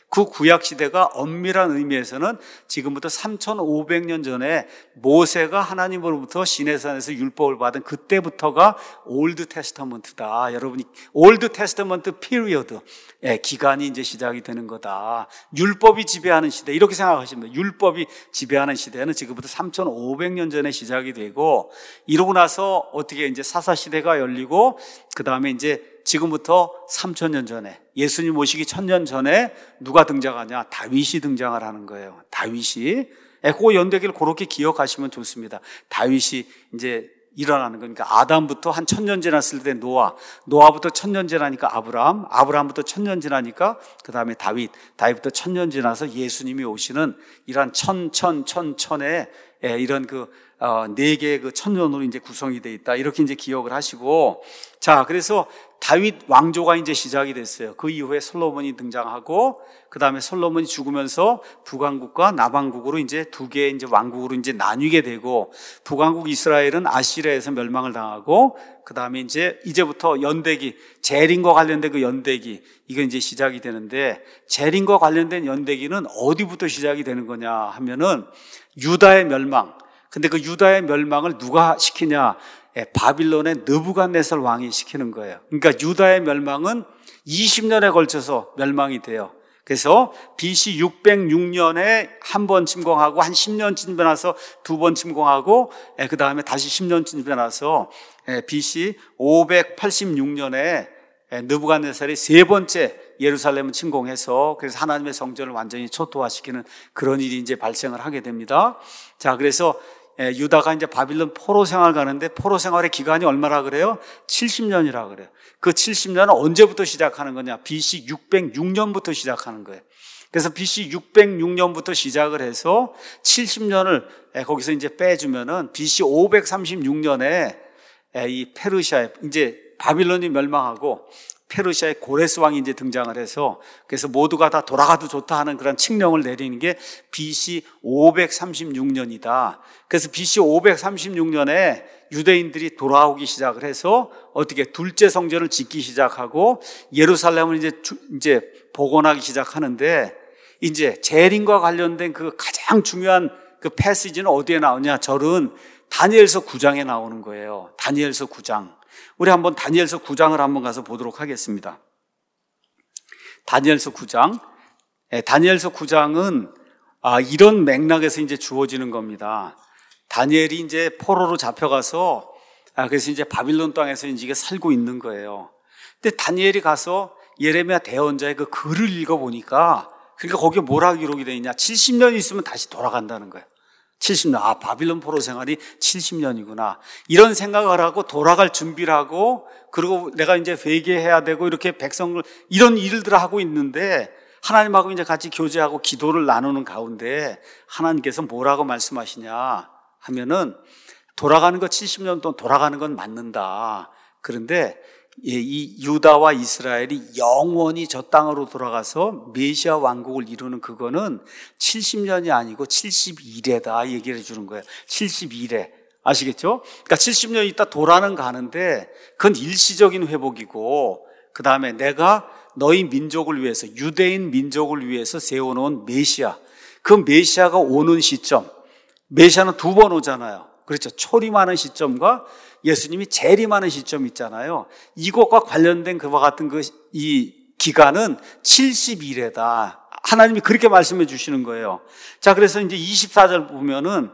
그 구약 시대가 엄밀한 의미에서는 지금부터 삼천오백 년 전에 모세가 하나님으로부터 시내산에서 율법을 받은 그때부터가 올드 테스터먼트다. 여러분이 올드 테스터먼트 피리어드, 예, 기간이 이제 시작이 되는 거다. 율법이 지배하는 시대, 이렇게 생각하시면 돼요. 율법이 지배하는 시대는 지금부터 삼천오백 년 전에 시작이 되고, 이러고 나서 어떻게 이제 사사 시대가 열리고, 그 다음에 이제 지금부터 삼천 년 전에, 예수님 오시기 천년 전에 누가 등장하냐? 다윗이 등장을 하는 거예요. 다윗이. 예, 그 연대기를 그렇게 기억하시면 좋습니다. 다윗이 이제 일어나는 거니까, 아담부터 한 천년 지났을 때 노아, 노아부터 천년 지나니까 아브라함, 아브라함부터 천년 지나니까 그 다음에 다윗, 다윗부터 천년 지나서 예수님이 오시는 이러한 천, 천, 천, 천의 예, 이런 그 어, 네 개의 그 천년으로 이제 구성이 돼 있다. 이렇게 이제 기억을 하시고, 자, 그래서 다윗 왕조가 이제 시작이 됐어요. 그 이후에 솔로몬이 등장하고, 그 다음에 솔로몬이 죽으면서 북왕국과 남왕국으로 이제 두 개의 이제 왕국으로 이제 나뉘게 되고, 북왕국 이스라엘은 아시리아에서 멸망을 당하고, 그 다음에 이제 이제부터 연대기, 재림과 관련된 그 연대기, 이거 이제 시작이 되는데, 재림과 관련된 연대기는 어디부터 시작이 되는 거냐 하면은 유다의 멸망. 근데 그 유다의 멸망을 누가 시키냐? 예, 바빌론의 느부갓네살 왕이 시키는 거예요. 그러니까 유다의 멸망은 이십 년에 걸쳐서 멸망이 돼요. 그래서 비씨 육백육 년에 한 번 침공하고 한 십 년 침변해서 두 번 침공하고, 예, 그 다음에 다시 십 년 침변해서 예, 비씨 오백팔십육 년에 예, 느부갓네살이 세 번째 예루살렘을 침공해서, 그래서 하나님의 성전을 완전히 초토화시키는 그런 일이 이제 발생을 하게 됩니다. 자, 그래서 예, 유다가 이제 바빌론 포로 생활 가는데, 포로 생활의 기간이 얼마나 그래요? 칠십 년이라 그래요. 그 칠십 년은 언제부터 시작하는 거냐? 비씨 육백육 년부터 시작하는 거예요. 그래서 비씨 육백육 년부터 시작을 해서 칠십 년을 예, 거기서 이제 빼주면은 비씨 오백삼십육 년에 예, 이 페르시아에 이제 바빌론이 멸망하고 페르시아의 고레스 왕이 이제 등장을 해서, 그래서 모두가 다 돌아가도 좋다 하는 그런 칙령을 내리는 게 비씨 오백삼십육 년이다. 그래서 비씨 오백삼십육 년에 유대인들이 돌아오기 시작을 해서 어떻게 둘째 성전을 짓기 시작하고 예루살렘을 이제 이제 복원하기 시작하는데, 이제 재림과 관련된 그 가장 중요한 그 패시지는 어디에 나오냐? 절은 다니엘서 구 장에 나오는 거예요. 다니엘서 구 장. 우리 한번 다니엘서 구 장을 한번 가서 보도록 하겠습니다. 다니엘서 구 장. 예, 다니엘서 구 장은 아, 이런 맥락에서 이제 주어지는 겁니다. 다니엘이 이제 포로로 잡혀가서, 아, 그래서 이제 바빌론 땅에서 이제 살고 있는 거예요. 근데 다니엘이 가서 예레미야 대언자의 그 글을 읽어보니까, 그러니까 거기에 뭐라고 기록이 되어 있냐? 칠십 년이 있으면 다시 돌아간다는 거예요. 칠십 년. 아, 바빌론 포로 생활이 칠십 년이구나. 이런 생각을 하고 돌아갈 준비를 하고, 그리고 내가 이제 회개해야 되고, 이렇게 백성을, 이런 일들을 하고 있는데, 하나님하고 이제 같이 교제하고 기도를 나누는 가운데 하나님께서 뭐라고 말씀하시냐 하면은, 돌아가는 거 칠십 년 동안 돌아가는 건 맞는다. 그런데 이 유다와 이스라엘이 영원히 저 땅으로 돌아가서 메시아 왕국을 이루는 그거는 칠십 년이 아니고 칠십일 회다 얘기를 해주는 거예요. 칠십일 회. 아시겠죠? 그러니까 칠십 년 있다 돌아는 가는데 그건 일시적인 회복이고, 그 다음에 내가 너희 민족을 위해서, 유대인 민족을 위해서 세워놓은 메시아, 그 메시아가 오는 시점, 메시아는 두 번 오잖아요. 그렇죠. 초림하는 시점과 예수님이 재림하는 시점 있잖아요. 이것과 관련된 그와 같은 그 이 기간은 칠십일 회다. 하나님이 그렇게 말씀해 주시는 거예요. 자, 그래서 이제 이십사 절 보면은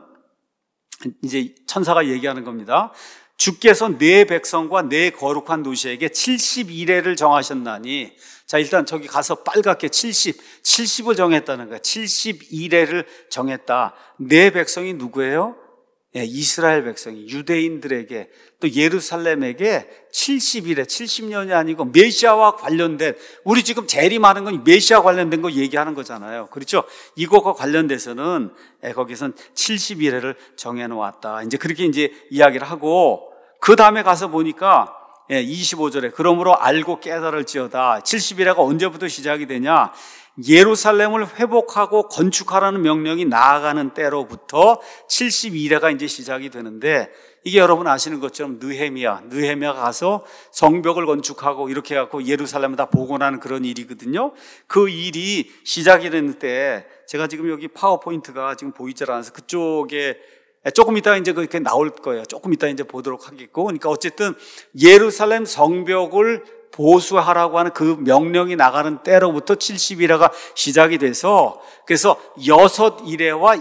이제 천사가 얘기하는 겁니다. 주께서 내 백성과 내 거룩한 도시에게 칠십일 회를 정하셨나니, 자, 일단 저기 가서 빨갛게 칠십, 칠십을 정했다는 거예요. 칠십일 회를 정했다. 내 백성이 누구예요? 예, 이스라엘 백성이, 유대인들에게, 또 예루살렘에게 칠십일 회, 칠십 년이 아니고 메시아와 관련된, 우리 지금 재림하는 건 메시아 관련된 거 얘기하는 거잖아요. 그렇죠? 이것과 관련돼서는 예, 거기선 칠십일 회를 정해놓았다. 이제 그렇게 이제 이야기를 하고, 그 다음에 가서 보니까 예, 이십오 절에 그러므로 알고 깨달을지어다. 칠십일 회가 언제부터 시작이 되냐? 예루살렘을 회복하고 건축하라는 명령이 나아가는 때로부터 칠십일 회가 이제 시작이 되는데, 이게 여러분 아시는 것처럼 느헤미야, 느헤미야가 가서 성벽을 건축하고 이렇게 해갖고 예루살렘을 다 복원하는 그런 일이거든요. 그 일이 시작이 됐는데 제가 지금 여기 파워포인트가 지금 보이질 않아서 그쪽에 조금 이따 이제 그렇게 나올 거예요. 조금 이따 이제 보도록 하겠고. 그러니까 어쨌든 예루살렘 성벽을 보수하라고 하는 그 명령이 나가는 때로부터 칠십 일회가 시작이 돼서 그래서 여섯 일회와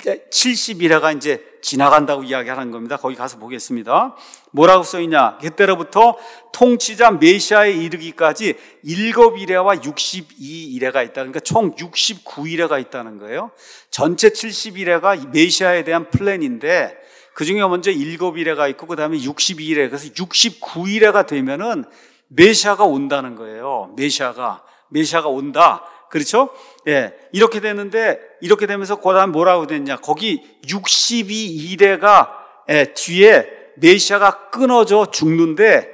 칠십 일회가 이제 지나간다고 이야기하는 겁니다. 거기 가서 보겠습니다. 뭐라고 써있냐? 그때로부터 통치자 메시아에 이르기까지 일곱 일회와 육십이 일회가 있다. 그러니까 총 육십구 일회가 있다는 거예요. 전체 칠십 일회가 메시아에 대한 플랜인데 그 중에 먼저 일곱 일회가 있고 그 다음에 육십이 일회. 그래서 육십구 일회가 되면은 메시아가 온다는 거예요. 메시아가 메시아가 온다. 그렇죠? 예. 이렇게 되는데 이렇게 되면서 그다음 뭐라고 됐냐? 거기 육십이 일회가 예, 뒤에 메시아가 끊어져 죽는데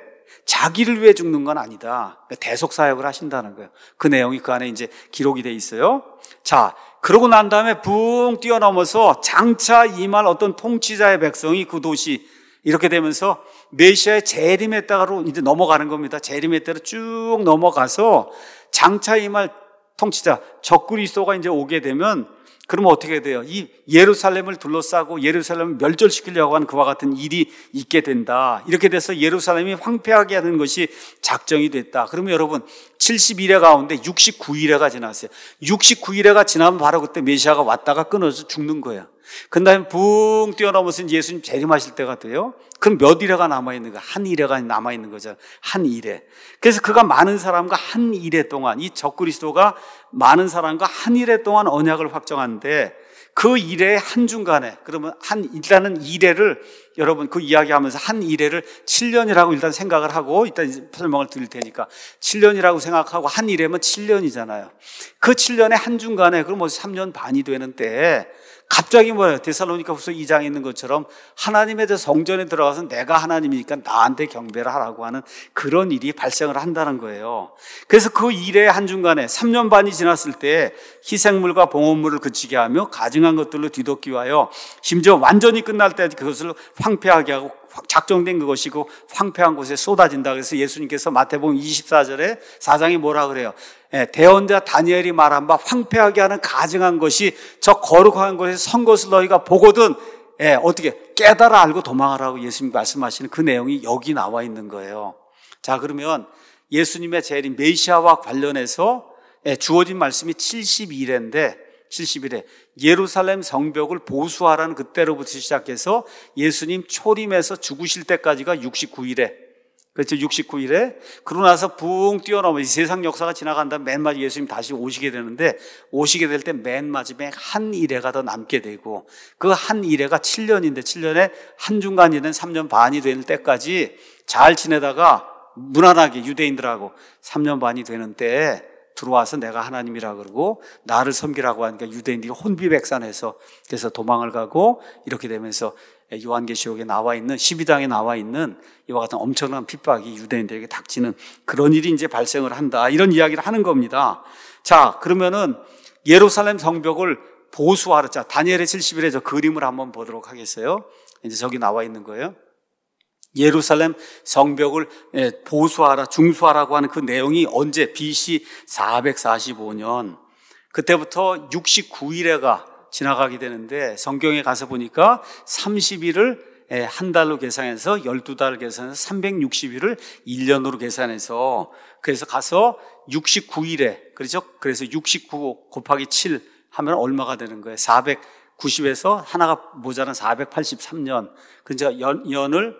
자기를 위해 죽는 건 아니다. 그러니까 대속 사역을 하신다는 거예요. 그 내용이 그 안에 이제 기록이 돼 있어요. 자, 그러고 난 다음에 붕 뛰어넘어서 장차 임할 어떤 통치자의 백성이 그 도시 이렇게 되면서 메시아의 재림의 때로 이제 넘어가는 겁니다. 재림의 때로 쭉 넘어가서 장차 임할 통치자 적그리스도가 이제 오게 되면 그러면 어떻게 돼요? 이 예루살렘을 둘러싸고 예루살렘을 멸절시키려고 하는 그와 같은 일이 있게 된다. 이렇게 돼서 예루살렘이 황폐하게 하는 것이 작정이 됐다. 그러면 여러분 칠십일 회 가운데 육십구 일회가 지났어요. 육십구 일회가 지나면 바로 그때 메시아가 왔다가 끊어져 죽는 거예요. 그 다음에 붕 뛰어넘어서 예수님 재림하실 때가 돼요. 그럼 몇 일회가 남아있는 거야? 한 일회가 남아있는 거잖아요. 한 일회. 그래서 그가 많은 사람과 한 일회 동안 이 적그리스도가 많은 사람과 한 일회 동안 언약을 확정하는데 그 일회의 한중간에 그러면 한 일단은 일회를 여러분 그 이야기하면서 한 일회를 칠 년이라고 일단 생각을 하고 일단 설명을 드릴 테니까 칠 년이라고 생각하고 한 일회면 칠 년이잖아요. 그 칠 년의 한중간에 그럼 뭐 삼 년 반이 되는 때에 갑자기 뭐예요? 데살로니가후서 이 장에 있는 것처럼 하나님의 성전에 들어가서 내가 하나님이니까 나한테 경배를 하라고 하는 그런 일이 발생을 한다는 거예요. 그래서 그 일의 한중간에 삼 년 반이 지났을 때 희생물과 봉헌물을 그치게 하며 가증한 것들로 뒤덮기 위하여 심지어 완전히 끝날 때 그것을 황폐하게 하고 작정된 그것이고 황폐한 곳에 쏟아진다. 그래서 예수님께서 마태복음 이십사 절에 사 장이 뭐라 그래요? 예, 대언자 다니엘이 말한 바 황폐하게 하는 가증한 것이 저 거룩한 곳에 선 것을 너희가 보거든 예, 어떻게 깨달아 알고 도망하라고 예수님 말씀하시는 그 내용이 여기 나와 있는 거예요. 자, 그러면 예수님의 재림 메시아와 관련해서 예, 주어진 말씀이 칠십일 회인데 칠십일 회 예루살렘 성벽을 보수하라는 그때로부터 시작해서 예수님 초림에서 죽으실 때까지가 육십구 일회. 그렇죠. 육십구 일회. 그러고 나서 붕 뛰어넘어 이 세상 역사가 지나간 다음 맨 마지막에 예수님 다시 오시게 되는데 오시게 될 때 맨 마지막에 한 일회가 더 남게 되고 그 한 일회가 칠 년인데 칠 년에 한중간이는 삼 년 반이 되는 때까지 잘 지내다가 무난하게 유대인들하고 삼 년 반이 되는 때에 들어와서 내가 하나님이라 그러고 나를 섬기라고 하니까 유대인들이 혼비백산해서 그래서 도망을 가고 이렇게 되면서 요한계시록에 나와 있는 십이 장에 나와 있는 이와 같은 엄청난 핍박이 유대인들에게 닥치는 그런 일이 이제 발생을 한다. 이런 이야기를 하는 겁니다. 자, 그러면은 예루살렘 성벽을 보수하라. 자, 다니엘의 칠십 일에 저 그림을 한번 보도록 하겠어요. 이제 저기 나와 있는 거예요. 예루살렘 성벽을 보수하라, 중수하라고 하는 그 내용이 언제? 비씨 사백사십오 년. 그때부터 육십구 일회가 지나가게 되는데 성경에 가서 보니까 삼십 일을 한 달로 계산해서 열두 달 계산해서 삼백육십 일을 일 년으로 계산해서 그래서 가서 육십구 일회. 그렇죠? 그래서 육십구 곱하기 칠 하면 얼마가 되는 거예요? 사백구십에서 하나가 모자란 사백팔십삼 년. 그러니까 연, 연을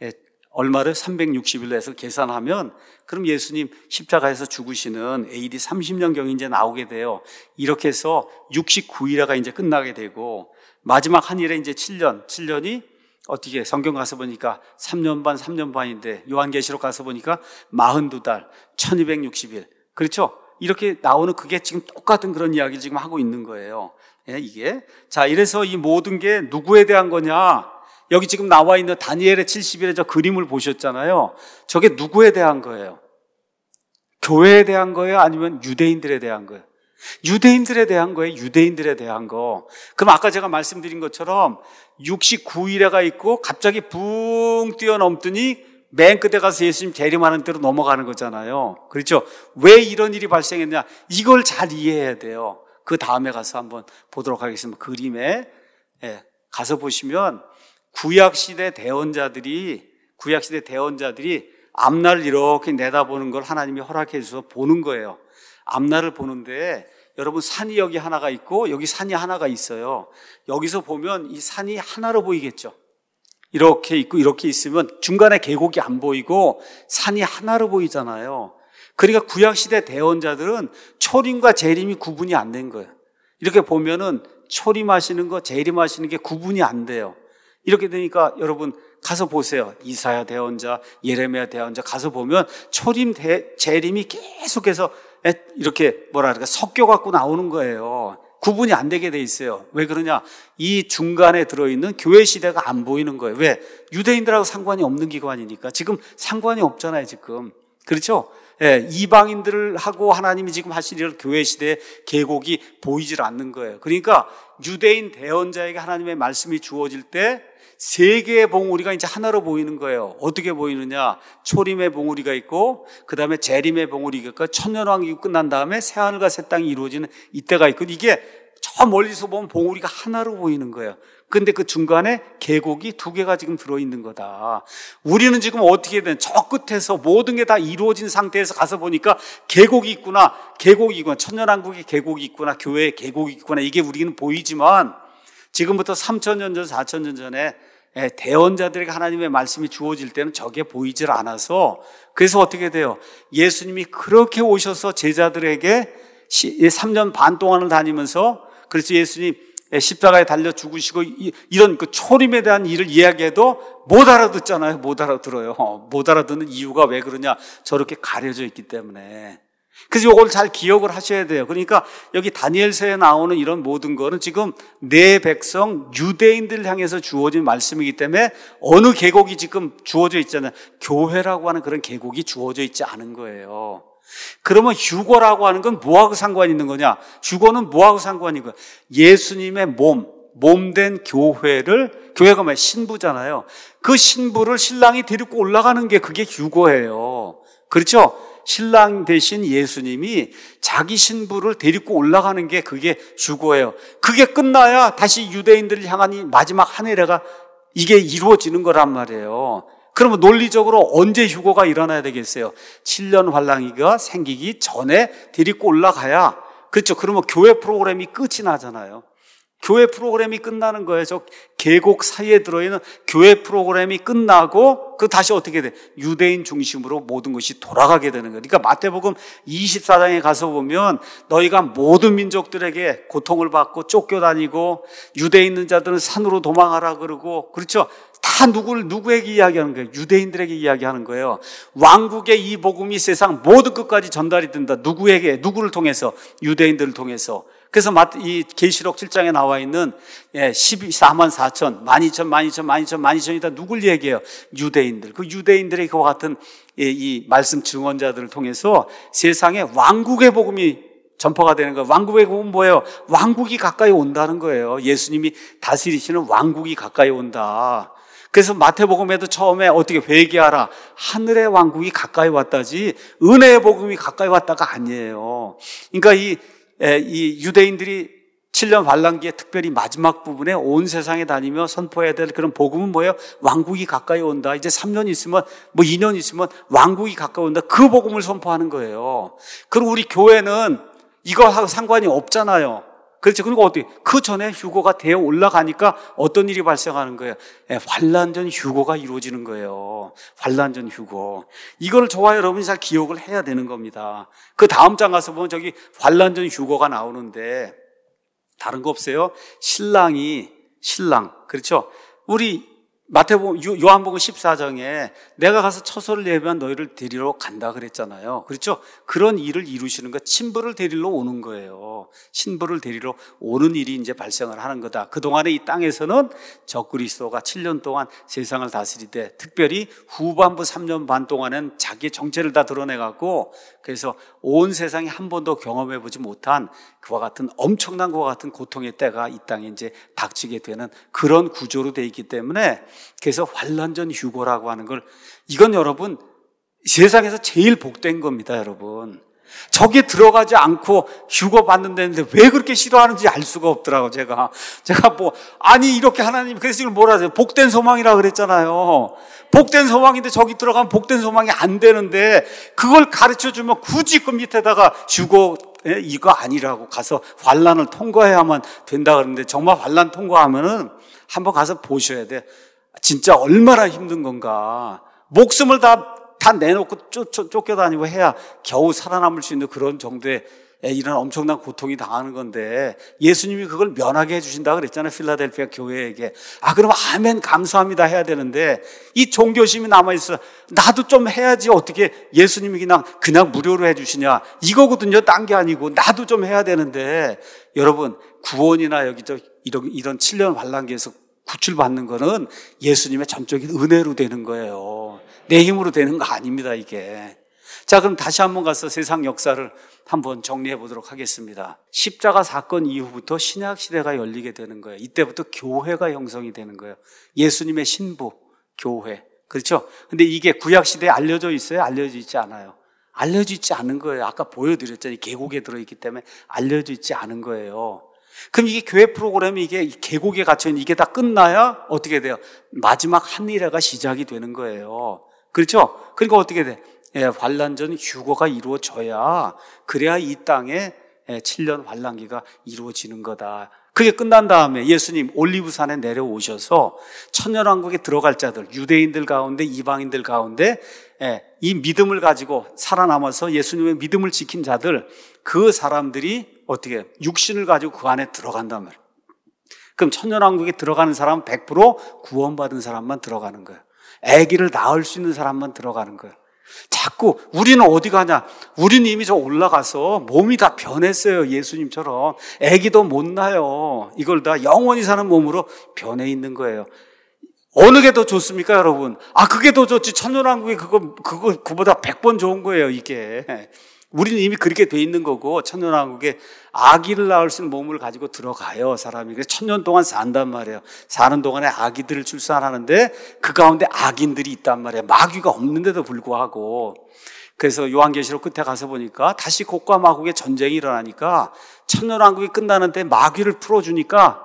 얼마를 삼백육십 일로 해서 계산하면 그럼 예수님 십자가에서 죽으시는 에이디 삼십 년경이 이제 나오게 돼요. 이렇게 해서 육십구 일회가 이제 끝나게 되고 마지막 한 일에 이제 칠 년, 칠 년이 어떻게 성경 가서 보니까 삼 년 반, 삼 년 반인데 요한계시록 가서 보니까 사십이 달, 천이백육십 일. 그렇죠? 이렇게 나오는 그게 지금 똑같은 그런 이야기를 지금 하고 있는 거예요. 예, 이게. 자, 이래서 이 모든 게 누구에 대한 거냐? 여기 지금 나와 있는 다니엘의 칠십 일의 저 그림을 보셨잖아요. 저게 누구에 대한 거예요? 교회에 대한 거예요? 아니면 유대인들에 대한 거예요? 유대인들에 대한 거예요. 유대인들에 대한 거. 그럼 아까 제가 말씀드린 것처럼 육십구 일회가 있고 갑자기 붕 뛰어넘더니 맨 끝에 가서 예수님 재림하는 대로 넘어가는 거잖아요. 그렇죠? 왜 이런 일이 발생했냐? 이걸 잘 이해해야 돼요. 그 다음에 가서 한번 보도록 하겠습니다. 그림에 예, 가서 보시면 구약시대 대언자들이 구약시대 대언자들이 앞날을 이렇게 내다보는 걸 하나님이 허락해 주셔서 보는 거예요. 앞날을 보는데 여러분 산이 여기 하나가 있고 여기 산이 하나가 있어요. 여기서 보면 이 산이 하나로 보이겠죠. 이렇게 있고 이렇게 있으면 중간에 계곡이 안 보이고 산이 하나로 보이잖아요. 그러니까 구약시대 대언자들은 초림과 재림이 구분이 안 된 거예요. 이렇게 보면은 초림하시는 거 재림하시는 게 구분이 안 돼요. 이렇게 되니까 여러분 가서 보세요. 이사야 대언자, 예레미야 대언자 가서 보면 초림, 대, 재림이 계속해서 이렇게 뭐라 그럴까 섞여 갖고 나오는 거예요. 구분이 안 되게 돼 있어요. 왜 그러냐? 이 중간에 들어있는 교회 시대가 안 보이는 거예요. 왜? 유대인들하고 상관이 없는 기관이니까. 지금 상관이 없잖아요, 지금. 그렇죠? 예, 이방인들하고 하나님이 지금 하실 일 교회 시대의 계곡이 보이질 않는 거예요. 그러니까 유대인 대언자에게 하나님의 말씀이 주어질 때 세 개의 봉우리가 이제 하나로 보이는 거예요. 어떻게 보이느냐? 초림의 봉우리가 있고 그 다음에 재림의 봉우리가 있고 천년왕국이 끝난 다음에 새하늘과 새 땅이 이루어지는 이때가 있고 이게 저 멀리서 보면 봉우리가 하나로 보이는 거예요. 근데 그 중간에 계곡이 두 개가 지금 들어있는 거다. 우리는 지금 어떻게 된 저 끝에서 모든 게 다 이루어진 상태에서 가서 보니까 계곡이 있구나, 계곡이 있구나, 천년왕국의 계곡이 있구나, 교회의 계곡이 있구나, 이게 우리는 보이지만 지금부터 삼천 년 전, 사천 년 전에 대언자들에게 하나님의 말씀이 주어질 때는 저게 보이질 않아서 그래서 어떻게 돼요? 예수님이 그렇게 오셔서 제자들에게 삼 년 반 동안을 다니면서 그래서 예수님 십자가에 달려 죽으시고 이런 그 초림에 대한 일을 이야기해도 못 알아듣잖아요. 못 알아들어요. 못 알아듣는 이유가 왜 그러냐? 저렇게 가려져 있기 때문에. 그래서 이걸 잘 기억을 하셔야 돼요. 그러니까 여기 다니엘서에 나오는 이런 모든 거는 지금 내 백성 유대인들 향해서 주어진 말씀이기 때문에 어느 계곡이 지금 주어져 있잖아요. 교회라고 하는 그런 계곡이 주어져 있지 않은 거예요. 그러면 휴거라고 하는 건 뭐하고 상관이 있는 거냐? 휴거는 뭐하고 상관이 있는 거야? 예수님의 몸, 몸된 교회를, 교회가 뭐야? 신부잖아요. 그 신부를 신랑이 데리고 올라가는 게 그게 휴거예요. 그렇죠? 신랑 대신 예수님이 자기 신부를 데리고 올라가는 게 그게 휴거예요. 그게 끝나야 다시 유대인들을 향한 이 마지막 한 해례가 이게 이루어지는 거란 말이에요. 그러면 논리적으로 언제 휴거가 일어나야 되겠어요? 칠 년 환란기가 생기기 전에 데리고 올라가야, 그렇죠? 그러면 교회 프로그램이 끝이 나잖아요. 교회 프로그램이 끝나는 거예요. 저 계곡 사이에 들어있는 교회 프로그램이 끝나고 그 다시 어떻게 돼? 유대인 중심으로 모든 것이 돌아가게 되는 거예요. 그러니까 마태복음 이십사 장에 가서 보면 너희가 모든 민족들에게 고통을 받고 쫓겨다니고 유대에 있는 자들은 산으로 도망하라 그러고, 그렇죠? 다 누구를, 누구에게 이야기하는 거예요? 유대인들에게 이야기하는 거예요. 왕국의 이 복음이 세상 모든 끝까지 전달이 된다. 누구에게? 누구를 통해서? 유대인들을 통해서. 그래서 이 계시록 칠 장에 나와 있는 십사만 사천, 만 이천, 만 이천, 만 이천, 만 이천이 다 누굴 얘기해요? 유대인들. 그 유대인들의 그와 같은 이 말씀 증언자들을 통해서 세상에 왕국의 복음이 전파가 되는 거예요. 왕국의 복음은 뭐예요? 왕국이 가까이 온다는 거예요. 예수님이 다스리시는 왕국이 가까이 온다. 그래서 마태복음에도 처음에 어떻게 회개하라, 하늘의 왕국이 가까이 왔다지 은혜의 복음이 가까이 왔다가 아니에요. 그러니까 이, 이 유대인들이 칠 년 환란기의 특별히 마지막 부분에 온 세상에 다니며 선포해야 될 그런 복음은 뭐예요? 왕국이 가까이 온다. 이제 삼 년 있으면, 뭐 이 년 있으면 왕국이 가까이 온다. 그 복음을 선포하는 거예요. 그럼 우리 교회는 이거하고 상관이 없잖아요. 그렇죠. 그리고 어떻게, 그 전에 휴거가 되어 올라가니까 어떤 일이 발생하는 거예요? 예, 환란전 휴거가 이루어지는 거예요. 환란전 휴거. 이걸 저와 여러분이 잘 기억을 해야 되는 겁니다. 그 다음 장 가서 보면 저기 환란전 휴거가 나오는데 다른 거 없어요? 신랑이, 신랑. 그렇죠. 우리 마태복음, 요한복음 십사 장에 내가 가서 처소를 예비한 너희를 데리러 간다 그랬잖아요. 그렇죠? 그런 일을 이루시는 것, 신부를 데리러 오는 거예요. 신부를 데리러 오는 일이 이제 발생을 하는 거다. 그동안에 이 땅에서는 적그리스도가 칠 년 동안 세상을 다스리되, 특별히 후반부 삼 년 반 동안은 자기의 정체를 다 드러내갖고, 그래서 온 세상이 한 번도 경험해보지 못한 그와 같은 엄청난 것과 같은 고통의 때가 이 땅에 이제 닥치게 되는 그런 구조로 되어 있기 때문에, 그래서 환난전 휴거라고 하는 걸, 이건 여러분 세상에서 제일 복된 겁니다. 여러분, 저기에 들어가지 않고 휴거 받는다는데 왜 그렇게 싫어하는지 알 수가 없더라고. 제가 제가 뭐 아니 이렇게 하나님 그래서 이걸 뭐라 하세요? 복된 소망이라 그랬잖아요. 복된 소망인데 저기 들어가면 복된 소망이 안 되는데, 그걸 가르쳐주면 굳이 그 밑에다가 휴거 이거 아니라고 가서 환난을 통과해야만 된다 그러는데, 정말 환난 통과하면은 한번 가서 보셔야 돼. 진짜 얼마나 힘든 건가. 목숨을 다, 다 내놓고 쫓, 쫓, 쫓겨다니고 해야 겨우 살아남을 수 있는 그런 정도의 이런 엄청난 고통이 당하는 건데, 예수님이 그걸 면하게 해주신다 그랬잖아요. 필라델피아 교회에게. 아, 그럼 아멘 감사합니다 해야 되는데, 이 종교심이 남아있어. 나도 좀 해야지. 어떻게 예수님이 그냥 그냥 무료로 해주시냐, 이거거든요. 딴 게 아니고 나도 좀 해야 되는데. 여러분, 구원이나 여기 저 이런 이런 칠 년 환난기에서 구출받는 거는 예수님의 전적인 은혜로 되는 거예요. 내 힘으로 되는 거 아닙니다, 이게. 자, 그럼 다시 한번 가서 세상 역사를 한번 정리해 보도록 하겠습니다. 십자가 사건 이후부터 신약 시대가 열리게 되는 거예요. 이때부터 교회가 형성이 되는 거예요. 예수님의 신부, 교회. 그렇죠? 근데 이게 구약 시대에 알려져 있어요? 알려져 있지 않아요. 알려져 있지 않은 거예요. 아까 보여드렸잖아요. 계곡에 들어있기 때문에 알려져 있지 않은 거예요. 그럼 이게 교회 프로그램이 이게 계곡에 갇혀있는 이게 다 끝나야 어떻게 돼요? 마지막 한 일회가 시작이 되는 거예요. 그렇죠? 그러니까 어떻게 돼? 예, 환난전 휴거가 이루어져야, 그래야 이 땅에 칠 년 환난기가 이루어지는 거다. 그게 끝난 다음에 예수님 올리브산에 내려오셔서 천년왕국에 들어갈 자들, 유대인들 가운데 이방인들 가운데 예, 이 믿음을 가지고 살아남아서 예수님의 믿음을 지킨 자들, 그 사람들이 어떻게 육신을 가지고 그 안에 들어간단 말이에요. 그럼 천년왕국에 들어가는 사람은 백 퍼센트 구원받은 사람만 들어가는 거예요. 아기를 낳을 수 있는 사람만 들어가는 거예요. 자꾸 우리는 어디 가냐? 우리는 이미 저 올라가서 몸이 다 변했어요. 예수님처럼 아기도 못 낳아요. 이걸 다 영원히 사는 몸으로 변해 있는 거예요. 어느 게 더 좋습니까, 여러분? 아, 그게 더 좋지. 천년왕국이 그거 그거 그보다 백 번 좋은 거예요, 이게. 우리는 이미 그렇게 돼 있는 거고, 천년왕국에 아기를 낳을 수 있는 몸을 가지고 들어가요, 사람이. 그래서 천년 동안 산단 말이에요. 사는 동안에 아기들을 출산하는데 그 가운데 악인들이 있단 말이에요. 마귀가 없는데도 불구하고. 그래서 요한계시록 끝에 가서 보니까 다시 곡과 마곡의 전쟁이 일어나니까, 천년왕국이 끝나는데 마귀를 풀어주니까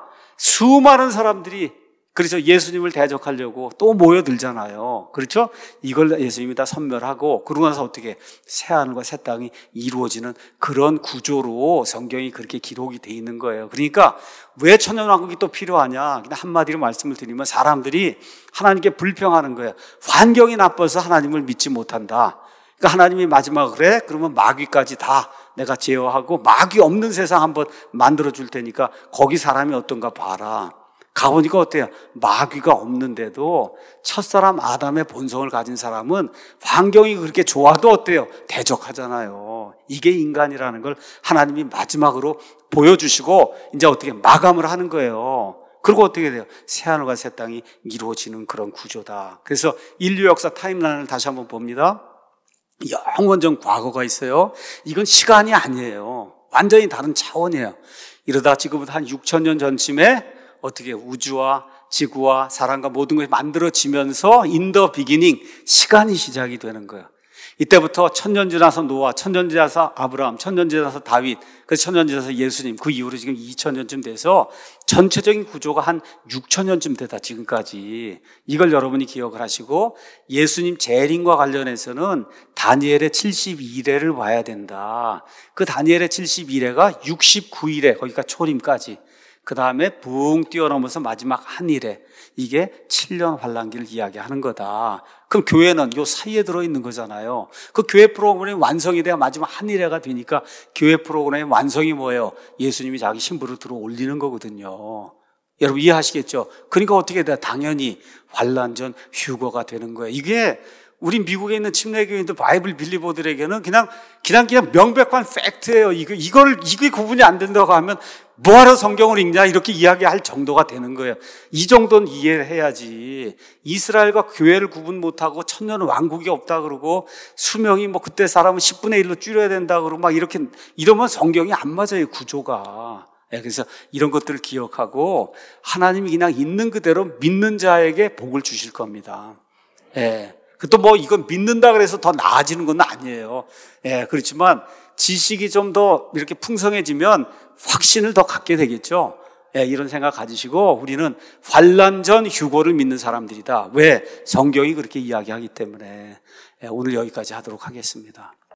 수많은 사람들이, 그래서 예수님을 대적하려고 또 모여들잖아요. 그렇죠? 이걸 예수님이 다 선멸하고, 그러고 나서 어떻게 새하늘과 새 땅이 이루어지는 그런 구조로 성경이 그렇게 기록이 돼 있는 거예요. 그러니까 왜 천년왕국이 또 필요하냐? 그냥 한마디로 말씀을 드리면, 사람들이 하나님께 불평하는 거예요. 환경이 나빠서 하나님을 믿지 못한다. 그러니까 하나님이 마지막으로 그래? 그러면 마귀까지 다 내가 제어하고 마귀 없는 세상 한번 만들어 줄 테니까 거기 사람이 어떤가 봐라. 가보니까 어때요? 마귀가 없는데도 첫사람 아담의 본성을 가진 사람은 환경이 그렇게 좋아도 어때요? 대적하잖아요. 이게 인간이라는 걸 하나님이 마지막으로 보여주시고 이제 어떻게 마감을 하는 거예요. 그리고 어떻게 돼요? 새하늘과 새 땅이 이루어지는 그런 구조다. 그래서 인류 역사 타임라인을 다시 한번 봅니다. 영원전 과거가 있어요. 이건 시간이 아니에요. 완전히 다른 차원이에요. 이러다 지금부터 한 육천 년 전쯤에 어떻게 우주와 지구와 사람과 모든 것이 만들어지면서 in the beginning, 시간이 시작이 되는 거예요. 이때부터 천년 지나서 노아, 천년 지나서 아브라함, 천년 지나서 다윗, 그래서 천년 지나서 예수님, 그 이후로 지금 이천 년쯤 돼서 전체적인 구조가 한 육천 년쯤 되다, 지금까지. 이걸 여러분이 기억을 하시고, 예수님 재림과 관련해서는 다니엘의 칠십이 일회를 봐야 된다. 그 다니엘의 칠십이 일회가 육십구 일회, 거기가 초림까지. 그 다음에 붕 뛰어넘어서 마지막 한 일에, 이게 칠 년 환난기를 이야기하는 거다. 그럼 교회는 요 사이에 들어있는 거잖아요. 그 교회 프로그램이 완성이 돼야 마지막 한 일회가 되니까, 교회 프로그램의 완성이 뭐예요? 예수님이 자기 신부를 들어 올리는 거거든요. 여러분 이해하시겠죠? 그러니까 어떻게 돼? 당연히 환난 전 휴거가 되는 거예요. 이게 우리 미국에 있는 침례교인들 바이블 빌리버들에게는 그냥 그냥 그냥 명백한 팩트예요. 이거 이걸 이게 구분이 안 된다고 하면 뭐하러 성경을 읽냐 이렇게 이야기할 정도가 되는 거예요. 이 정도는 이해를 해야지. 이스라엘과 교회를 구분 못하고 천년 왕국이 없다 그러고 수명이 뭐 그때 사람은 십분의 일로 줄여야 된다 그러고 막 이렇게 이러면 성경이 안 맞아요, 구조가. 그래서 이런 것들을 기억하고 하나님이 그냥 있는 그대로 믿는 자에게 복을 주실 겁니다. 예. 또 뭐 이건 믿는다 그래서 더 나아지는 건 아니에요. 예, 그렇지만 지식이 좀 더 이렇게 풍성해지면 확신을 더 갖게 되겠죠. 예, 이런 생각 가지시고 우리는 환난 전 휴거를 믿는 사람들이다. 왜? 성경이 그렇게 이야기하기 때문에. 예, 오늘 여기까지 하도록 하겠습니다.